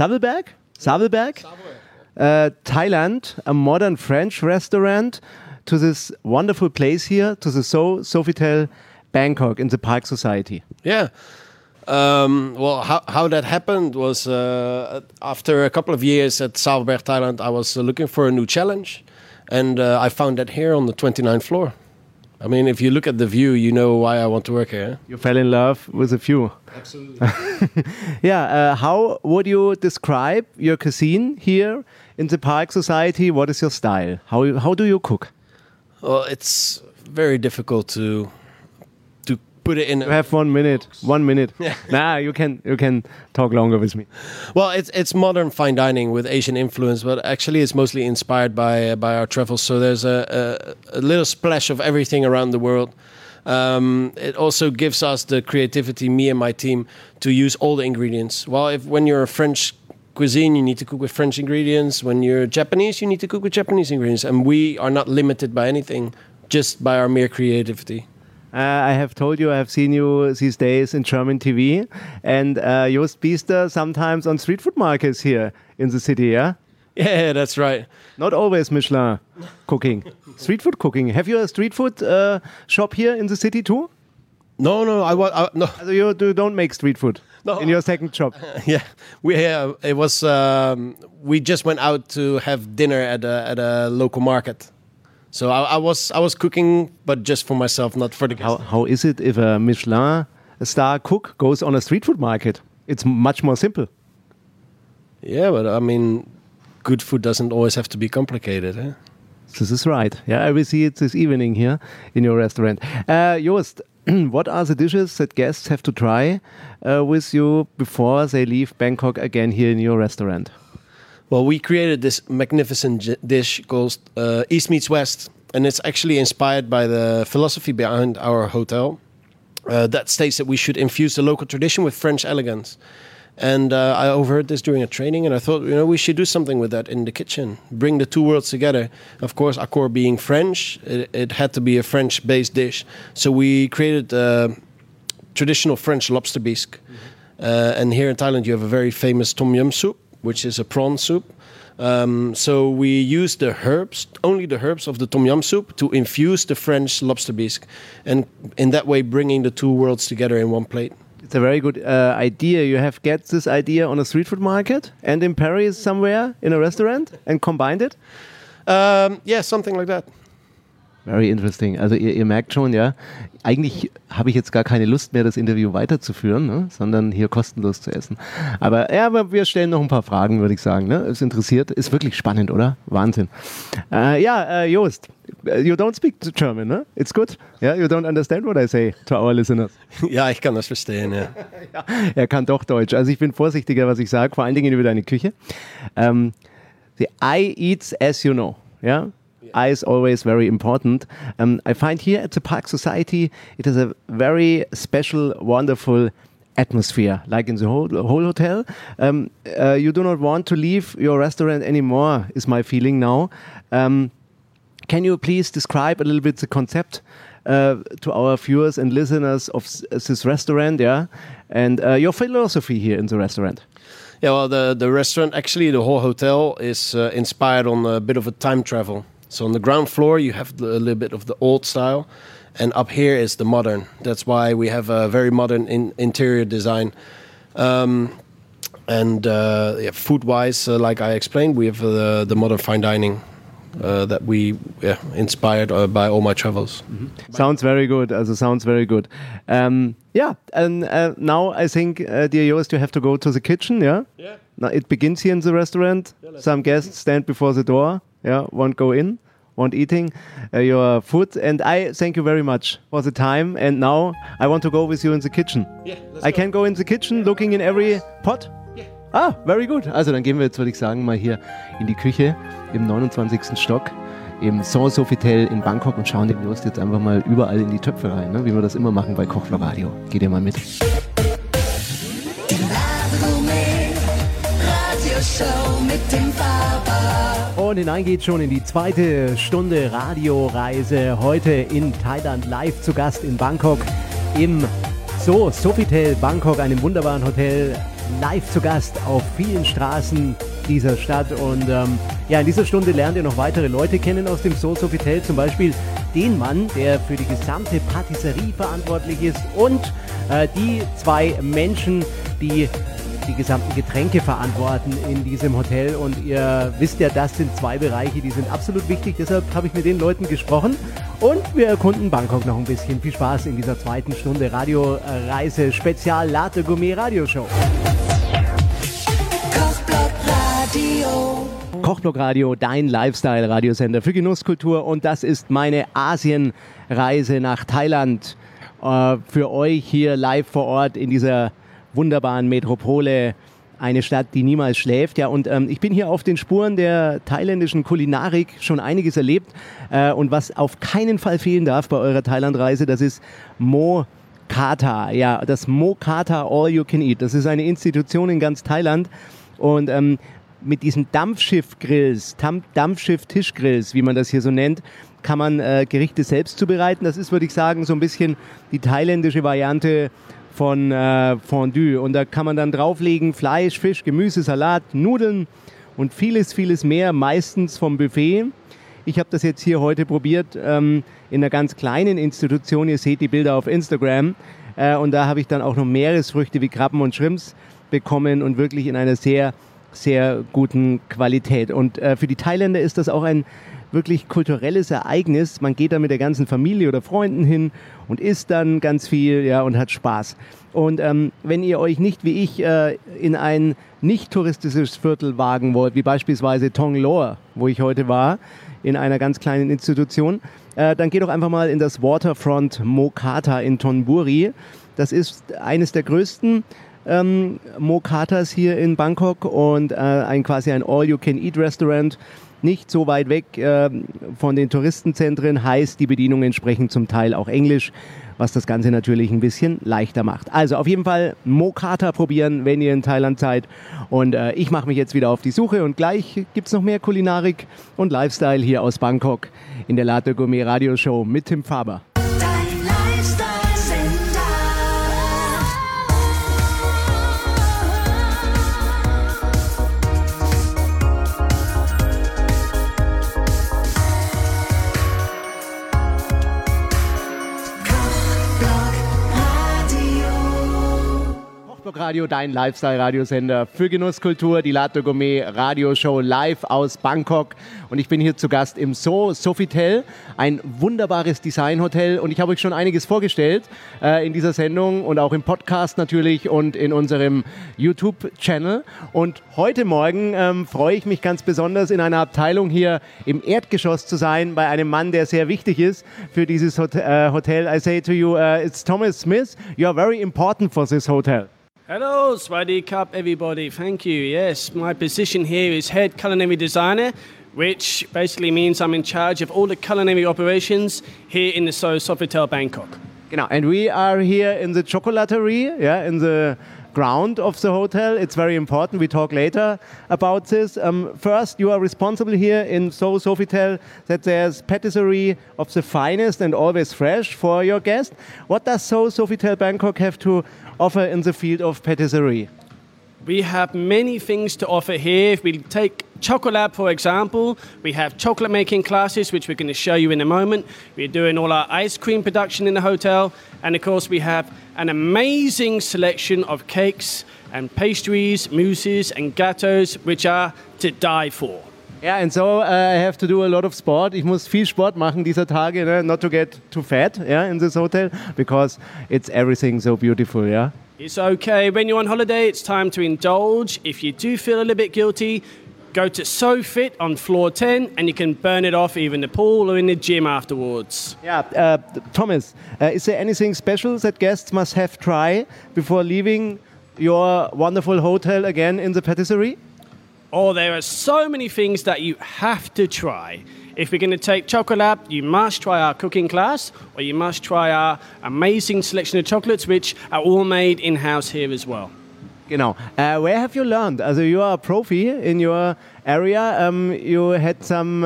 [SPEAKER 2] Thailand, a modern French restaurant, to this wonderful place here, to the Sofitel Bangkok in the Park Society?
[SPEAKER 5] Yeah. Well, how that happened was after a couple of years at Savelberg, Thailand, I was looking for a new challenge. And I found that here on the 29th floor. I mean, if you look at the view, you know why I want to work here.
[SPEAKER 2] You fell in love with the view.
[SPEAKER 5] Absolutely.
[SPEAKER 2] Yeah, how would you describe your cuisine here in the Park Society? What is your style? How do you cook?
[SPEAKER 5] Well, it's very difficult to put it in.
[SPEAKER 2] You have 1 minute. 1 minute.
[SPEAKER 5] Yeah.
[SPEAKER 2] Nah, you can talk longer with me.
[SPEAKER 5] Well, it's modern fine dining with Asian influence, but actually it's mostly inspired by our travels. So there's a little splash of everything around the world. It also gives us the creativity, me and my team, to use all the ingredients. Well, when you're a French cuisine, you need to cook with French ingredients. When you're Japanese, you need to cook with Japanese ingredients. And we are not limited by anything, just by our mere creativity.
[SPEAKER 2] I have told you, I have seen you these days in German TV and Joost Biester sometimes on street food markets here in the city, yeah?
[SPEAKER 5] Yeah, that's right.
[SPEAKER 2] Not always Michelin cooking. Street food cooking. Have you a street food shop here in the city too?
[SPEAKER 5] No, no.
[SPEAKER 2] So you don't make street food in your second shop?
[SPEAKER 5] Yeah, it was. We just went out to have dinner at a local market. So I was cooking, but just for myself, not for the guests.
[SPEAKER 2] How is it if a Michelin star cook goes on a street food market? It's much more simple.
[SPEAKER 5] Yeah, but I mean, good food doesn't always have to be complicated. Eh?
[SPEAKER 2] This is right. Yeah, I will see it this evening here in your restaurant. Joost, what are the dishes that guests have to try with you before they leave Bangkok again here in your restaurant?
[SPEAKER 5] Well, we created this magnificent dish called East Meets West, and it's actually inspired by the philosophy behind our hotel that states that we should infuse the local tradition with French elegance. And I overheard this during a training, and I thought, we should do something with that in the kitchen, bring the two worlds together. Of course, Accor being French, it had to be a French-based dish. So we created traditional French lobster bisque. And here in Thailand, you have a very famous tom yum soup, which is a prawn soup. So we use only the herbs of the tom yum soup to infuse the French lobster bisque. And in that way, bringing the two worlds together in one plate.
[SPEAKER 2] It's a very good idea. You have get this idea on a street food market and in Paris somewhere in a restaurant and combined it?
[SPEAKER 5] Yeah, something like that.
[SPEAKER 2] Very interesting. Also ihr merkt schon, ja, eigentlich habe ich jetzt gar keine Lust mehr, das Interview weiterzuführen, ne, sondern hier kostenlos zu essen. Aber wir stellen noch ein paar Fragen, würde ich sagen. Ne? Es interessiert, ist wirklich spannend, oder? Wahnsinn. Joost, you don't speak German, ne? It's good? Yeah, you don't understand what I say to our listeners?
[SPEAKER 5] Ja, ich kann das verstehen, ja.
[SPEAKER 2] Ja, er kann doch Deutsch. Also ich bin vorsichtiger, was ich sage, vor allen Dingen über deine Küche. The eye eats as you know, ja? Eye is always very important. I find here at the Park Society, it is a very special, wonderful atmosphere, like in the whole hotel. You do not want to leave your restaurant anymore, is my feeling now. Can you please describe a little bit the concept to our viewers and listeners of this restaurant, yeah, and your philosophy here in the restaurant?
[SPEAKER 5] Yeah, well, the restaurant, actually the whole hotel is inspired on a bit of a time travel. So on the ground floor, you have a little bit of the old style, and up here is the modern. That's why we have a very modern interior design. Food-wise, like I explained, we have the modern fine dining that we inspired by all my travels.
[SPEAKER 2] Mm-hmm. Sounds very good. Sounds very good. Now I think, dear Joost, you have to go to the kitchen. Yeah. Yeah. Now it begins here in the restaurant. Yeah, some guests stand before the door. Yeah, won't go in, won't eating your food. And I thank you very much for the time. And now I want to go with you in the kitchen. Yeah, I can go in the kitchen, looking in every pot. Yeah. Ah, very good. Also dann gehen wir jetzt, würde ich sagen, mal hier in die Küche im 29. Stock im Sofitel in Bangkok und schauen den Joost jetzt einfach mal überall in die Töpfe rein, ne? Wie wir das immer machen bei Kochblog Radio. Geht ihr mal mit.
[SPEAKER 1] Die Radioshow mit dem Faber.
[SPEAKER 2] Und hinein geht schon in die zweite Stunde Radioreise. Heute in Thailand live zu Gast in Bangkok im Sofitel Bangkok, einem wunderbaren Hotel. Live zu Gast auf vielen Straßen dieser Stadt. Und in dieser Stunde lernt ihr noch weitere Leute kennen aus dem Sofitel. Zum Beispiel den Mann, der für die gesamte Patisserie verantwortlich ist, und die zwei Menschen, die die gesamten Getränke verantworten in diesem Hotel. Und ihr wisst ja, das sind zwei Bereiche, die sind absolut wichtig. Deshalb habe ich mit den Leuten gesprochen und wir erkunden Bangkok noch ein bisschen. Viel Spaß in dieser zweiten Stunde Radioreise Spezial Latte Gourmet Radioshow.
[SPEAKER 1] Kochblog Radio.
[SPEAKER 2] Kochblog Radio, dein Lifestyle-Radiosender für Genusskultur, und das ist meine Asienreise nach Thailand. Für euch hier live vor Ort in dieser wunderbaren Metropole, eine Stadt, die niemals schläft. Ja, und ich bin hier auf den Spuren der thailändischen Kulinarik, schon einiges erlebt. Und was auf keinen Fall fehlen darf bei eurer Thailandreise, das ist Mookata. Ja, das Mookata All You Can Eat. Das ist eine Institution in ganz Thailand. Und mit diesen Dampfschiff-Grills, Dampfschiff-Tischgrills, wie man das hier so nennt, kann man Gerichte selbst zubereiten. Das ist, würde ich sagen, so ein bisschen die thailändische Variante von Fondue. Und da kann man dann drauflegen Fleisch, Fisch, Gemüse, Salat, Nudeln und vieles, vieles mehr, meistens vom Buffet. Ich habe das jetzt hier heute probiert in einer ganz kleinen Institution. Ihr seht die Bilder auf Instagram. Und da habe ich dann auch noch Meeresfrüchte wie Krabben und Shrimps bekommen und wirklich in einer sehr, sehr guten Qualität. Und für die Thailänder ist das auch ein wirklich kulturelles Ereignis. Man geht da mit der ganzen Familie oder Freunden hin und isst dann ganz viel, ja, und hat Spaß. Und wenn ihr euch nicht wie ich in ein nicht touristisches Viertel wagen wollt, wie beispielsweise Tonglor, wo ich heute war, in einer ganz kleinen Institution, dann geht doch einfach mal in das Waterfront Mookata in Thonburi. Das ist eines der größten Mookatas hier in Bangkok und quasi ein All-You-Can-Eat-Restaurant. Nicht so weit weg von den Touristenzentren, heißt die Bedienungen entsprechend zum Teil auch Englisch, was das Ganze natürlich ein bisschen leichter macht. Also auf jeden Fall Mookata probieren, wenn ihr in Thailand seid. Und ich mache mich jetzt wieder auf die Suche und gleich gibt es noch mehr Kulinarik und Lifestyle hier aus Bangkok in der Latte Gourmet Radio Show mit Tim Faber.
[SPEAKER 1] Dein Lifestyle-Sender.
[SPEAKER 2] Kochblock Radio, dein Lifestyle-Radiosender für Genusskultur, die Latte Gourmet Radioshow live aus Bangkok. Und ich bin hier zu Gast im Sofitel, ein wunderbares Designhotel. Und ich habe euch schon einiges vorgestellt in dieser Sendung und auch im Podcast natürlich und in unserem YouTube-Channel. Und heute Morgen freue ich mich ganz besonders, in einer Abteilung hier im Erdgeschoss zu sein, bei einem Mann, der sehr wichtig ist für dieses Hotel. I say to you, it's Thomas Smith. You are very important for this hotel.
[SPEAKER 6] Hello, Swadee Cup, everybody. Thank you. Yes, my position here is head culinary designer, which basically means I'm in charge of all the culinary operations here in the Sofitel Bangkok.
[SPEAKER 2] Genau, and we are here in the chocolaterie, yeah, in the ground of the hotel. It's very important. We talk later about this. First, you are responsible here in Sofitel that there's patisserie of the finest and always fresh for your guest. What does Sofitel Bangkok have to offer in the field of patisserie?
[SPEAKER 6] We have many things to offer here. If we take Chocolab, for example, we have chocolate making classes, which we're going to show you in a moment. We're doing all our ice cream production in the hotel. And of course, we have an amazing selection of cakes and pastries, mousses and gâteaux, which are to die for.
[SPEAKER 2] Yeah, and so I have to do a lot of sport. Ich muss viel Sport machen dieser Tage, ne? Not to get too fat, yeah, in this hotel, because it's everything so beautiful, yeah.
[SPEAKER 6] It's okay. When you're on holiday, it's time to indulge. If you do feel a little bit guilty, go to SoFit on floor 10 and you can burn it off either in the pool or in the gym afterwards.
[SPEAKER 2] Yeah, Thomas, is there anything special that guests must have try before leaving your wonderful hotel again in the patisserie?
[SPEAKER 6] Oh, there are so many things that you have to try. If we're going to take Chocolab, you must try our cooking class, or you must try our amazing selection of chocolates, which are all made in-house here as well.
[SPEAKER 2] Genau. Where have you learned? Also, you are a profi in your area. You had some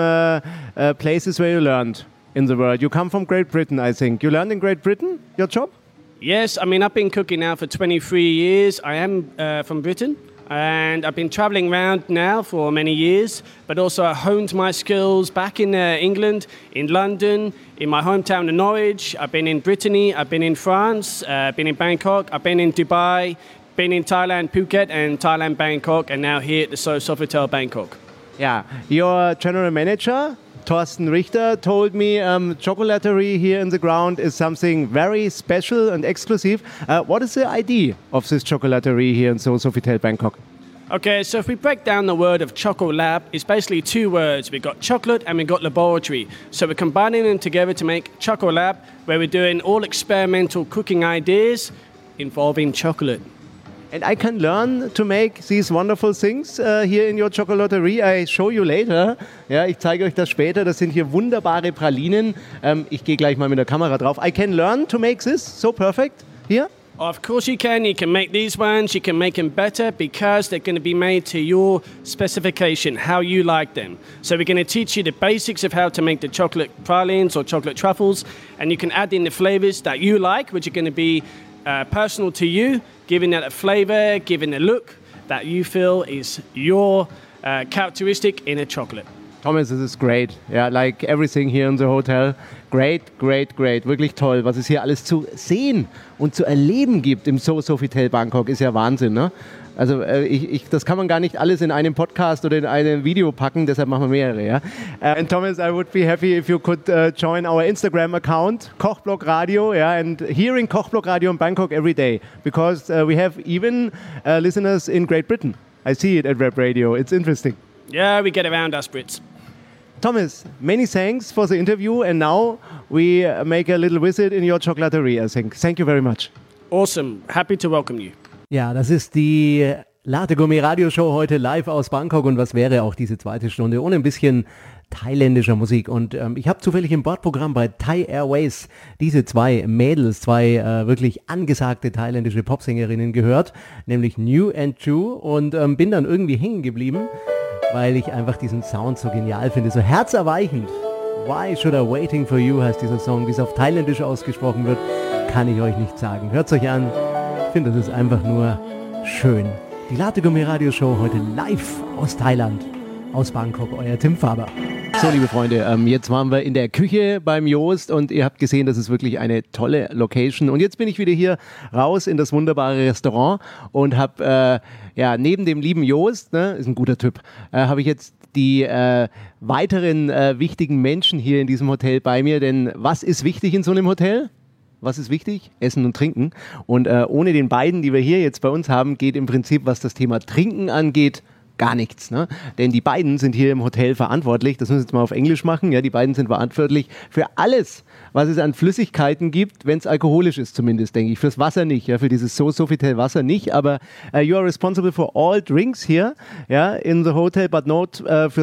[SPEAKER 2] places where you learned in the world. You come from Great Britain, I think. You learned in Great Britain, your job?
[SPEAKER 6] Yes, I mean, I've been cooking now for 23 years. I am from Britain. And I've been travelling around now for many years, but also I honed my skills back in England, in London, in my hometown of Norwich. I've been in Brittany, I've been in France, I've been in Bangkok, I've been in Dubai, been in Thailand, Phuket, and Thailand, Bangkok, and now here at the Sofitel Bangkok.
[SPEAKER 2] Yeah, your general manager, Thorsten Richter, told me chocolaterie here in the ground is something very special and exclusive. What is the idea of this chocolaterie here in Sofitel Bangkok?
[SPEAKER 6] Okay, so if we break down the word of Chocolab, it's basically two words. We've got chocolate and we've got laboratory. So we're combining them together to make Chocolab, where we're doing all experimental cooking ideas involving chocolate.
[SPEAKER 2] And I can learn to make these wonderful things here in your chocolaterie. I show you later. Ja, ich zeige euch das später. Das sind hier wunderbare Pralinen. Ich gehe gleich mal mit der Kamera drauf. I can learn to make this so perfect here.
[SPEAKER 6] Of course you can. You can make these ones. You can make them better because they're going to be made to your specification, how you like them. So we're going to teach you the basics of how to make the chocolate pralines or chocolate truffles. And you can add in the flavors that you like, which are going to be personal to you, giving that a flavor, giving a look that you feel is your characteristic in a chocolate.
[SPEAKER 2] Thomas, this is great. Yeah, like everything here in the hotel. Great. Wirklich toll. Was es hier alles zu sehen und zu erleben gibt im Sofitel Bangkok, ist ja Wahnsinn, ne? Also das kann man gar nicht alles in einem Podcast oder in einem Video packen, deshalb machen wir mehrere. Ja? And Thomas, I would be happy if you could join our Instagram account, Kochblock Radio, yeah, and hearing Kochblock Radio in Bangkok every day, because we have even listeners in Great Britain. I see it at Web Radio. It's interesting.
[SPEAKER 6] Yeah, we get around us Brits.
[SPEAKER 2] Thomas, many thanks for the interview, and now we make a little visit in your chocolaterie, I think. Thank you very much.
[SPEAKER 6] Awesome. Happy to welcome you.
[SPEAKER 2] Ja, das ist die Latte Gourmet Radioshow heute live aus Bangkok, und was wäre auch diese zweite Stunde ohne ein bisschen thailändischer Musik. Und ich habe zufällig im Bordprogramm bei Thai Airways diese zwei Mädels, zwei wirklich angesagte thailändische Popsängerinnen gehört, nämlich New and True, und bin dann irgendwie hängen geblieben, weil ich einfach diesen Sound so genial finde, so herzerweichend. Why Should I Waiting For You heißt dieser Song, wie es auf Thailändisch ausgesprochen wird, kann ich euch nicht sagen. Hört's euch an. Ich finde, das ist einfach nur schön. Die Latte Gourmet Radioshow heute live aus Thailand, aus Bangkok, euer Tim Faber. So, liebe Freunde, jetzt waren wir in der Küche beim Joost und ihr habt gesehen, das ist wirklich eine tolle Location. Und jetzt bin ich wieder hier raus in das wunderbare Restaurant und habe neben dem lieben Joost, ne, ist ein guter Typ, habe ich jetzt die weiteren wichtigen Menschen hier in diesem Hotel bei mir. Denn was ist wichtig in so einem Hotel? Was ist wichtig? Essen und Trinken. Und ohne den beiden, die wir hier jetzt bei uns haben, geht im Prinzip, was das Thema Trinken angeht, gar nichts. Ne? Denn die beiden sind hier im Hotel verantwortlich, das müssen wir jetzt mal auf Englisch machen, ja, die beiden sind verantwortlich für alles, was es an Flüssigkeiten gibt, wenn es alkoholisch ist zumindest, denke ich. Fürs Wasser nicht, ja, für dieses Sofitel Wasser nicht, aber you are responsible for all drinks here, ja, in the hotel, but not for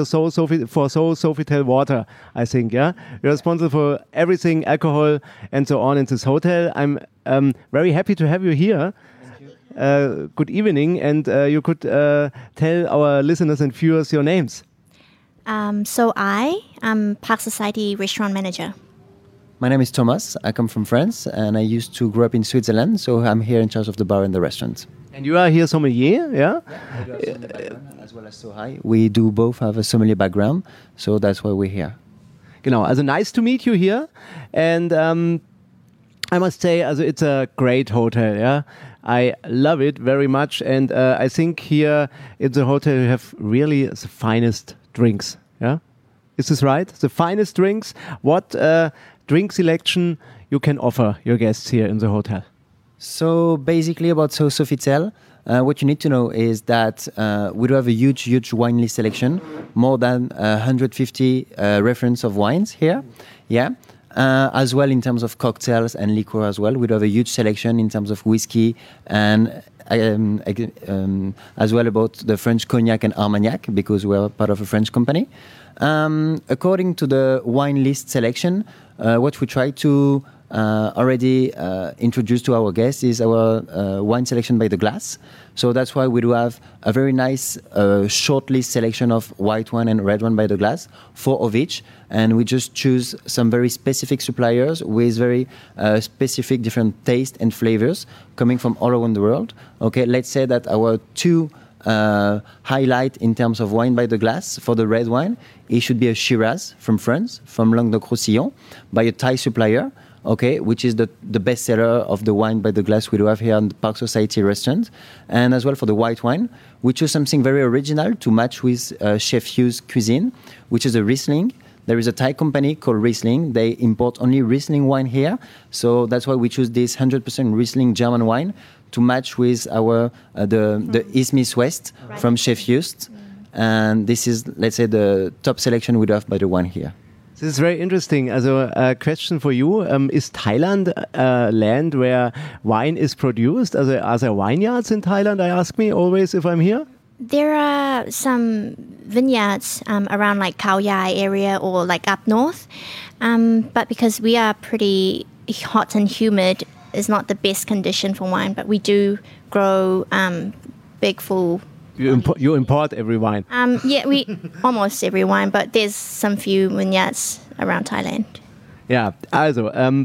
[SPEAKER 2] Sofitel water, I think, yeah. You're responsible for everything, alcohol and so on in this hotel. I'm very happy to have you here. Good evening, and you could tell our listeners and viewers your names.
[SPEAKER 7] So I'm Park Society restaurant manager.
[SPEAKER 8] My name is Thomas. I come from France, and I used to grow up in Switzerland, so I'm here in charge of the bar and the restaurant.
[SPEAKER 2] And you are here sommelier, yeah?
[SPEAKER 8] I do have sommelier background as well as Sohai. We do both have a sommelier background, so that's why we're here.
[SPEAKER 2] Genau, also nice to meet you here, and I must say, also it's a great hotel, yeah? I love it very much, and I think here in the hotel you have really the finest drinks. Yeah, is this right? The finest drinks. What drink selection you can offer your guests here in the hotel?
[SPEAKER 8] So basically, about Sofitel, what you need to know is that we do have a huge wine list selection, more than 150 reference of wines here. Yeah. As well in terms of cocktails and liquor as well. We do have a huge selection in terms of whiskey and as well about the French cognac and Armagnac because we are part of a French company. According to the wine list selection, what we try to already introduce to our guests is our wine selection by the glass. So that's why we do have a very nice short list selection of white wine and red wine by the glass, 4 of each. And we just choose some very specific suppliers with very specific different taste and flavors coming from all around the world. Okay, let's say that our 2 highlight in terms of wine by the glass for the red wine, it should be a Shiraz from France, from Languedoc-Roussillon, by a Thai supplier. Okay, which is the best seller of the wine by the glass we do have here in the Park Society restaurant. And as well for the white wine, we chose something very original to match with Chef Hugh's cuisine, which is a Riesling. There is a Thai company called Riesling. They import only Riesling wine here. So that's why we choose this 100% Riesling German wine to match with our the Isthmus West from Chef Hugh's. And this is, let's say, the top selection we do have by the wine here.
[SPEAKER 2] This is very interesting. Also, a question for you. Is Thailand a land where wine is produced? Also, are there vineyards in Thailand, I ask me always if I'm here?
[SPEAKER 7] There are some vineyards around like Khao Yai area or like up north. But because we are pretty hot and humid, it's not the best condition for wine. But we do grow big full.
[SPEAKER 2] You import every wine?
[SPEAKER 7] Yeah, we almost every wine, but there's some few vineyards around Thailand.
[SPEAKER 2] Ja, also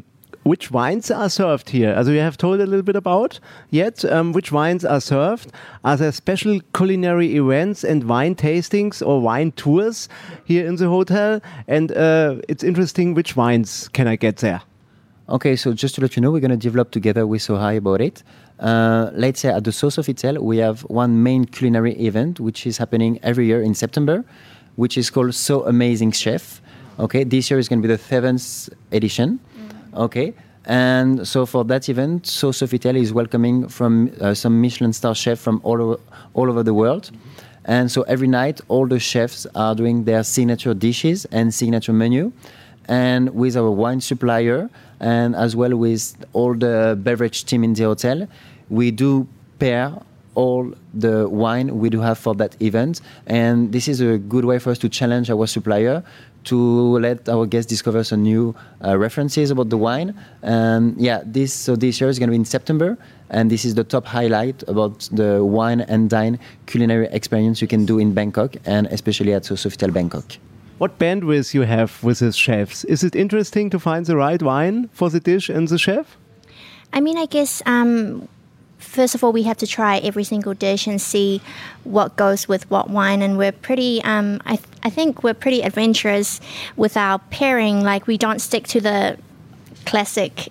[SPEAKER 2] which wines are served here? Also, you have told a little bit about yet. Which wines are served? Are there special culinary events and wine tastings or wine tours here in the hotel? And it's interesting, which wines can I get there?
[SPEAKER 8] Okay, so just to let you know, we're going to develop together with Sohai about it. Let's say at the So Sofitel, we have one main culinary event, which is happening every year in September, which is called So Amazing Chef. Okay, this year is going to be the 7th edition. Okay, and so for that event, So Sofitel is welcoming from some Michelin star chefs from all over the world. And so every night, all the chefs are doing their signature dishes and signature menu. And with our wine supplier, and as well with all the beverage team in the hotel, we do pair all the wine we do have for that event. And this is a good way for us to challenge our supplier to let our guests discover some new references about the wine. And this year is going to be in September, and this is the top highlight about the wine and dine culinary experience you can do in Bangkok, and especially at So Sofitel Bangkok.
[SPEAKER 2] What bandwidth you have with the chefs? Is it interesting to find the right wine for the dish and the chef?
[SPEAKER 7] I mean, I guess first of all, we have to try every single dish and see what goes with what wine. And we're pretty, I think we're pretty adventurous with our pairing. Like, we don't stick to the classic,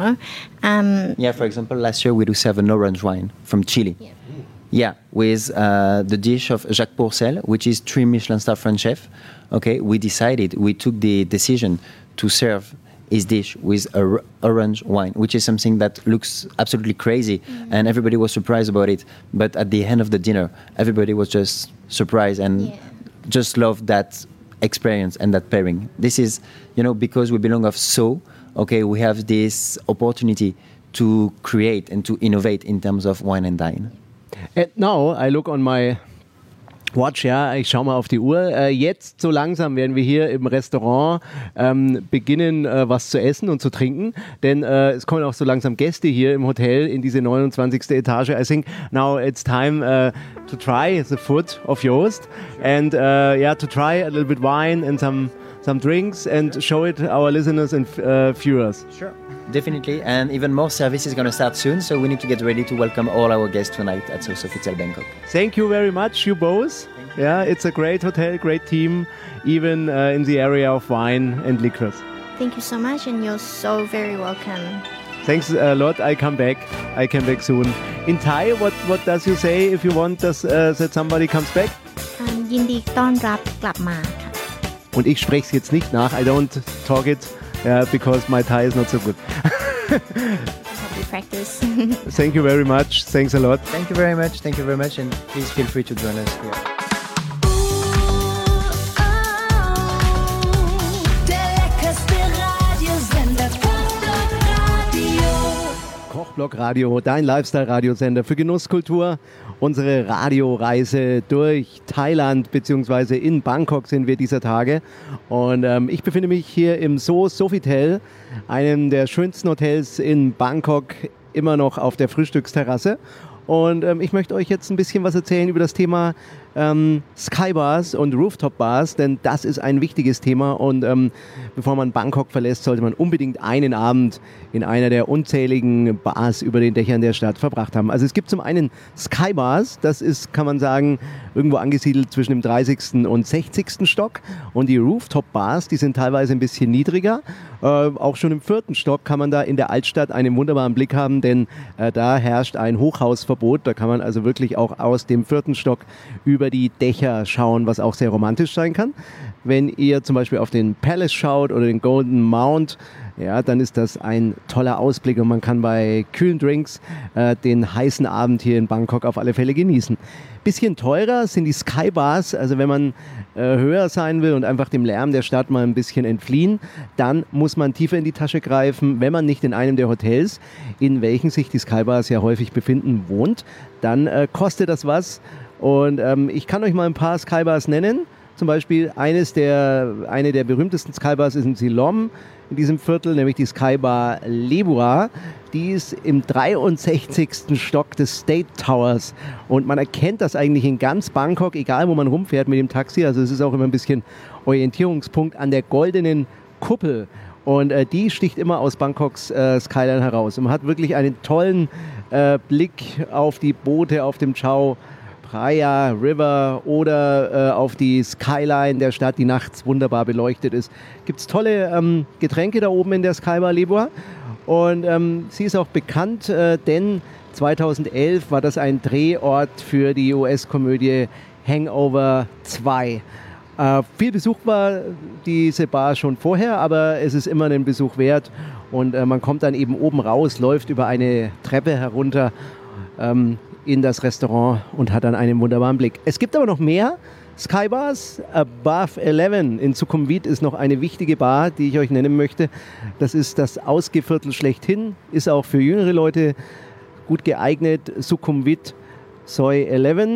[SPEAKER 8] For example, last year we do serve an orange wine from Chile. Yeah, with the dish of Jacques Pourcel, which is 3 Michelin star French chef. Okay, we took the decision to serve his dish with orange wine, which is something that looks absolutely crazy, and everybody was surprised about it. But at the end of the dinner, everybody was just surprised and just loved that experience and that pairing. This is, because we belong of So, okay, we have this opportunity to create and to innovate in terms of wine and dine.
[SPEAKER 2] And now I look on my watch, ich schaue mal auf die Uhr. Jetzt so langsam werden wir hier im Restaurant beginnen, was zu essen und zu trinken, denn es kommen auch so langsam Gäste hier im Hotel in diese 29. Etage. I think now it's time to try the food of Joost and to try a little bit wine and some drinks and show it our listeners and viewers.
[SPEAKER 8] Sure. Definitely, and even more service is going to start soon, so we need to get ready to welcome all our guests tonight at So Sofitel Bangkok.
[SPEAKER 2] Thank you very much, you both. Yeah, it's a great hotel, great team, even in the area of wine and liquors.
[SPEAKER 7] Thank you so much, and you're so very welcome.
[SPEAKER 2] Thanks a lot. I come back soon. In Thai, what does you say if you want that somebody comes back?
[SPEAKER 7] ยินดีต้อนรับกลับมาค่ะ
[SPEAKER 2] Und ich spreche es jetzt nicht nach. I don't talk it because my Thai is not so good.
[SPEAKER 7] Hope you practice.
[SPEAKER 2] Thank you very much. Thanks a lot.
[SPEAKER 8] Thank you very much, and please feel free to join us here.
[SPEAKER 1] Der leckerste Radiosender, Kochblock Radio.
[SPEAKER 2] Kochblock Radio, dein Lifestyle-Radiosender für Genusskultur. Unsere Radioreise durch Thailand bzw. in Bangkok sind wir dieser Tage. Und ich befinde mich hier im So Sofitel, einem der schönsten Hotels in Bangkok, immer noch auf der Frühstücksterrasse. Und ich möchte euch jetzt ein bisschen was erzählen über das Thema Skybars und Rooftop-Bars, denn das ist ein wichtiges Thema und bevor man Bangkok verlässt, sollte man unbedingt einen Abend in einer der unzähligen Bars über den Dächern der Stadt verbracht haben. Also es gibt zum einen Skybars, das ist, kann man sagen, irgendwo angesiedelt zwischen dem 30. und 60. Stock und die Rooftop-Bars, die sind teilweise ein bisschen niedriger. Auch schon im 4. Stock kann man da in der Altstadt einen wunderbaren Blick haben, denn da herrscht ein Hochhausverbot. Da kann man also wirklich auch aus dem 4. Stock über die Dächer schauen, was auch sehr romantisch sein kann. Wenn ihr zum Beispiel auf den Palace schaut oder den Golden Mount, ja, dann ist das ein toller Ausblick und man kann bei kühlen Drinks den heißen Abend hier in Bangkok auf alle Fälle genießen. Bisschen teurer sind die Skybars, also wenn man höher sein will und einfach dem Lärm der Stadt mal ein bisschen entfliehen, dann muss man tiefer in die Tasche greifen, wenn man nicht in einem der Hotels, in welchen sich die Skybars ja häufig befinden, wohnt, dann kostet das was. Und ich kann euch mal ein paar Skybars nennen. Zum Beispiel eine der berühmtesten Skybars ist in Silom in diesem Viertel, nämlich die Skybar Lebura. Die ist im 63. Stock des State Towers und man erkennt das eigentlich in ganz Bangkok, egal wo man rumfährt mit dem Taxi. Also es ist auch immer ein bisschen Orientierungspunkt an der goldenen Kuppel. Und die sticht immer aus Bangkoks Skyline heraus. Und man hat wirklich einen tollen Blick auf die Boote auf dem Chao Phraya River oder auf die Skyline der Stadt, die nachts wunderbar beleuchtet ist. Gibt es tolle Getränke da oben in der Skybar Leboa. Und sie ist auch bekannt, denn 2011 war das ein Drehort für die US-Komödie Hangover 2. Viel Besuch war diese Bar schon vorher, aber es ist immer einen Besuch wert. Und man kommt dann eben oben raus, läuft über eine Treppe herunter in das Restaurant und hat dann einen wunderbaren Blick. Es gibt aber noch mehr Skybars. Above 11 in Sukhumvit ist noch eine wichtige Bar, die ich euch nennen möchte. Das ist das Ausgehviertel schlechthin, ist auch für jüngere Leute gut geeignet. Sukhumvit Soi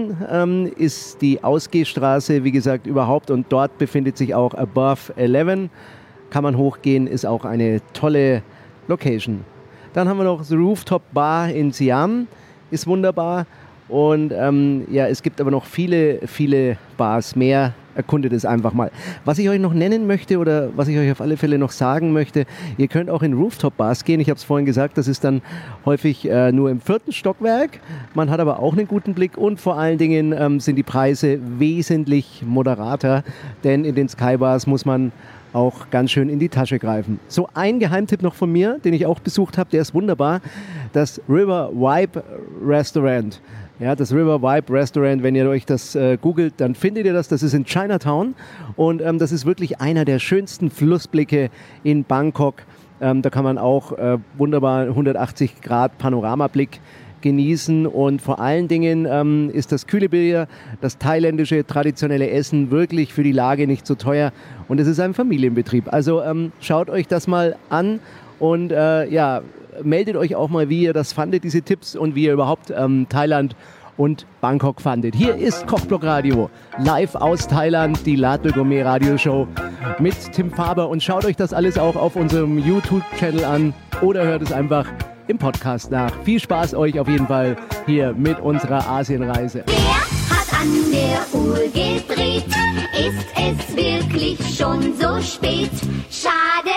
[SPEAKER 2] 11 ist die Ausgehstraße, wie gesagt, überhaupt. Und dort befindet sich auch Above 11. Kann man hochgehen, ist auch eine tolle Location. Dann haben wir noch The Rooftop Bar in Siam, ist wunderbar. Und ja, es gibt aber noch viele, viele Bars mehr. Erkundet es einfach mal. Was ich euch noch nennen möchte oder was ich euch auf alle Fälle noch sagen möchte, ihr könnt auch in Rooftop-Bars gehen. Ich habe es vorhin gesagt, das ist dann häufig nur im 4. Stockwerk. Man hat aber auch einen guten Blick und vor allen Dingen sind die Preise wesentlich moderater, denn in den Skybars muss man auch ganz schön in die Tasche greifen. So, ein Geheimtipp noch von mir, den ich auch besucht habe, der ist wunderbar. Das River Vibe Restaurant. Ja, das River Vibe Restaurant, wenn ihr euch das googelt, dann findet ihr das. Das ist in Chinatown und das ist wirklich einer der schönsten Flussblicke in Bangkok. Da kann man auch wunderbar 180 Grad Panoramablick genießen und vor allen Dingen ist das kühle Bier, das thailändische traditionelle Essen wirklich für die Lage nicht so teuer und es ist ein Familienbetrieb. Also schaut euch das mal an und ja, meldet euch auch mal, wie ihr das fandet, diese Tipps und wie ihr überhaupt Thailand und Bangkok fandet. Hier ist Kochblock Radio, live aus Thailand, die Latte Gourmet Radio Show mit Tim Faber und schaut euch das alles auch auf unserem YouTube-Channel an oder hört es einfach im Podcast nach. Viel Spaß euch auf jeden Fall hier mit unserer Asienreise.
[SPEAKER 1] Wer hat an der Uhr gedreht? Ist es wirklich schon so spät? Schade,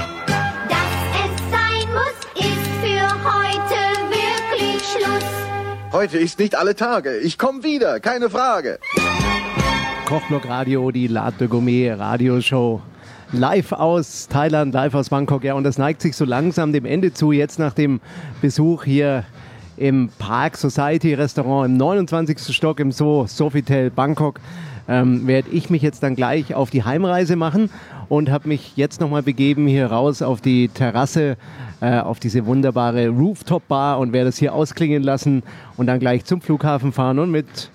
[SPEAKER 1] dass es sein muss, ist für heute wirklich Schluss.
[SPEAKER 9] Heute ist nicht alle Tage. Ich komme wieder, keine Frage.
[SPEAKER 2] Kochblock Radio, die Latte Gourmet Radio Show. Live aus Thailand, live aus Bangkok. Ja, und das neigt sich so langsam dem Ende zu. Jetzt nach dem Besuch hier im Park Society Restaurant im 29. Stock im Sofitel Bangkok werde ich mich jetzt dann gleich auf die Heimreise machen und habe mich jetzt nochmal begeben hier raus auf die Terrasse, auf diese wunderbare Rooftop-Bar und werde es hier ausklingen lassen und dann gleich zum Flughafen fahren und mit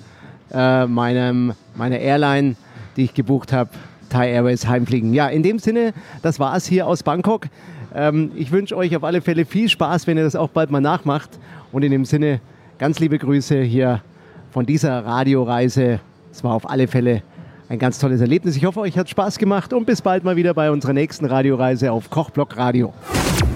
[SPEAKER 2] meiner Airline, die ich gebucht habe, Thai Airways heimfliegen. Ja, in dem Sinne, das war es hier aus Bangkok. Ich wünsche euch auf alle Fälle viel Spaß, wenn ihr das auch bald mal nachmacht. Und in dem Sinne, ganz liebe Grüße hier von dieser Radioreise. Es war auf alle Fälle ein ganz tolles Erlebnis. Ich hoffe, euch hat Spaß gemacht und bis bald mal wieder bei unserer nächsten Radioreise auf Kochblock Radio.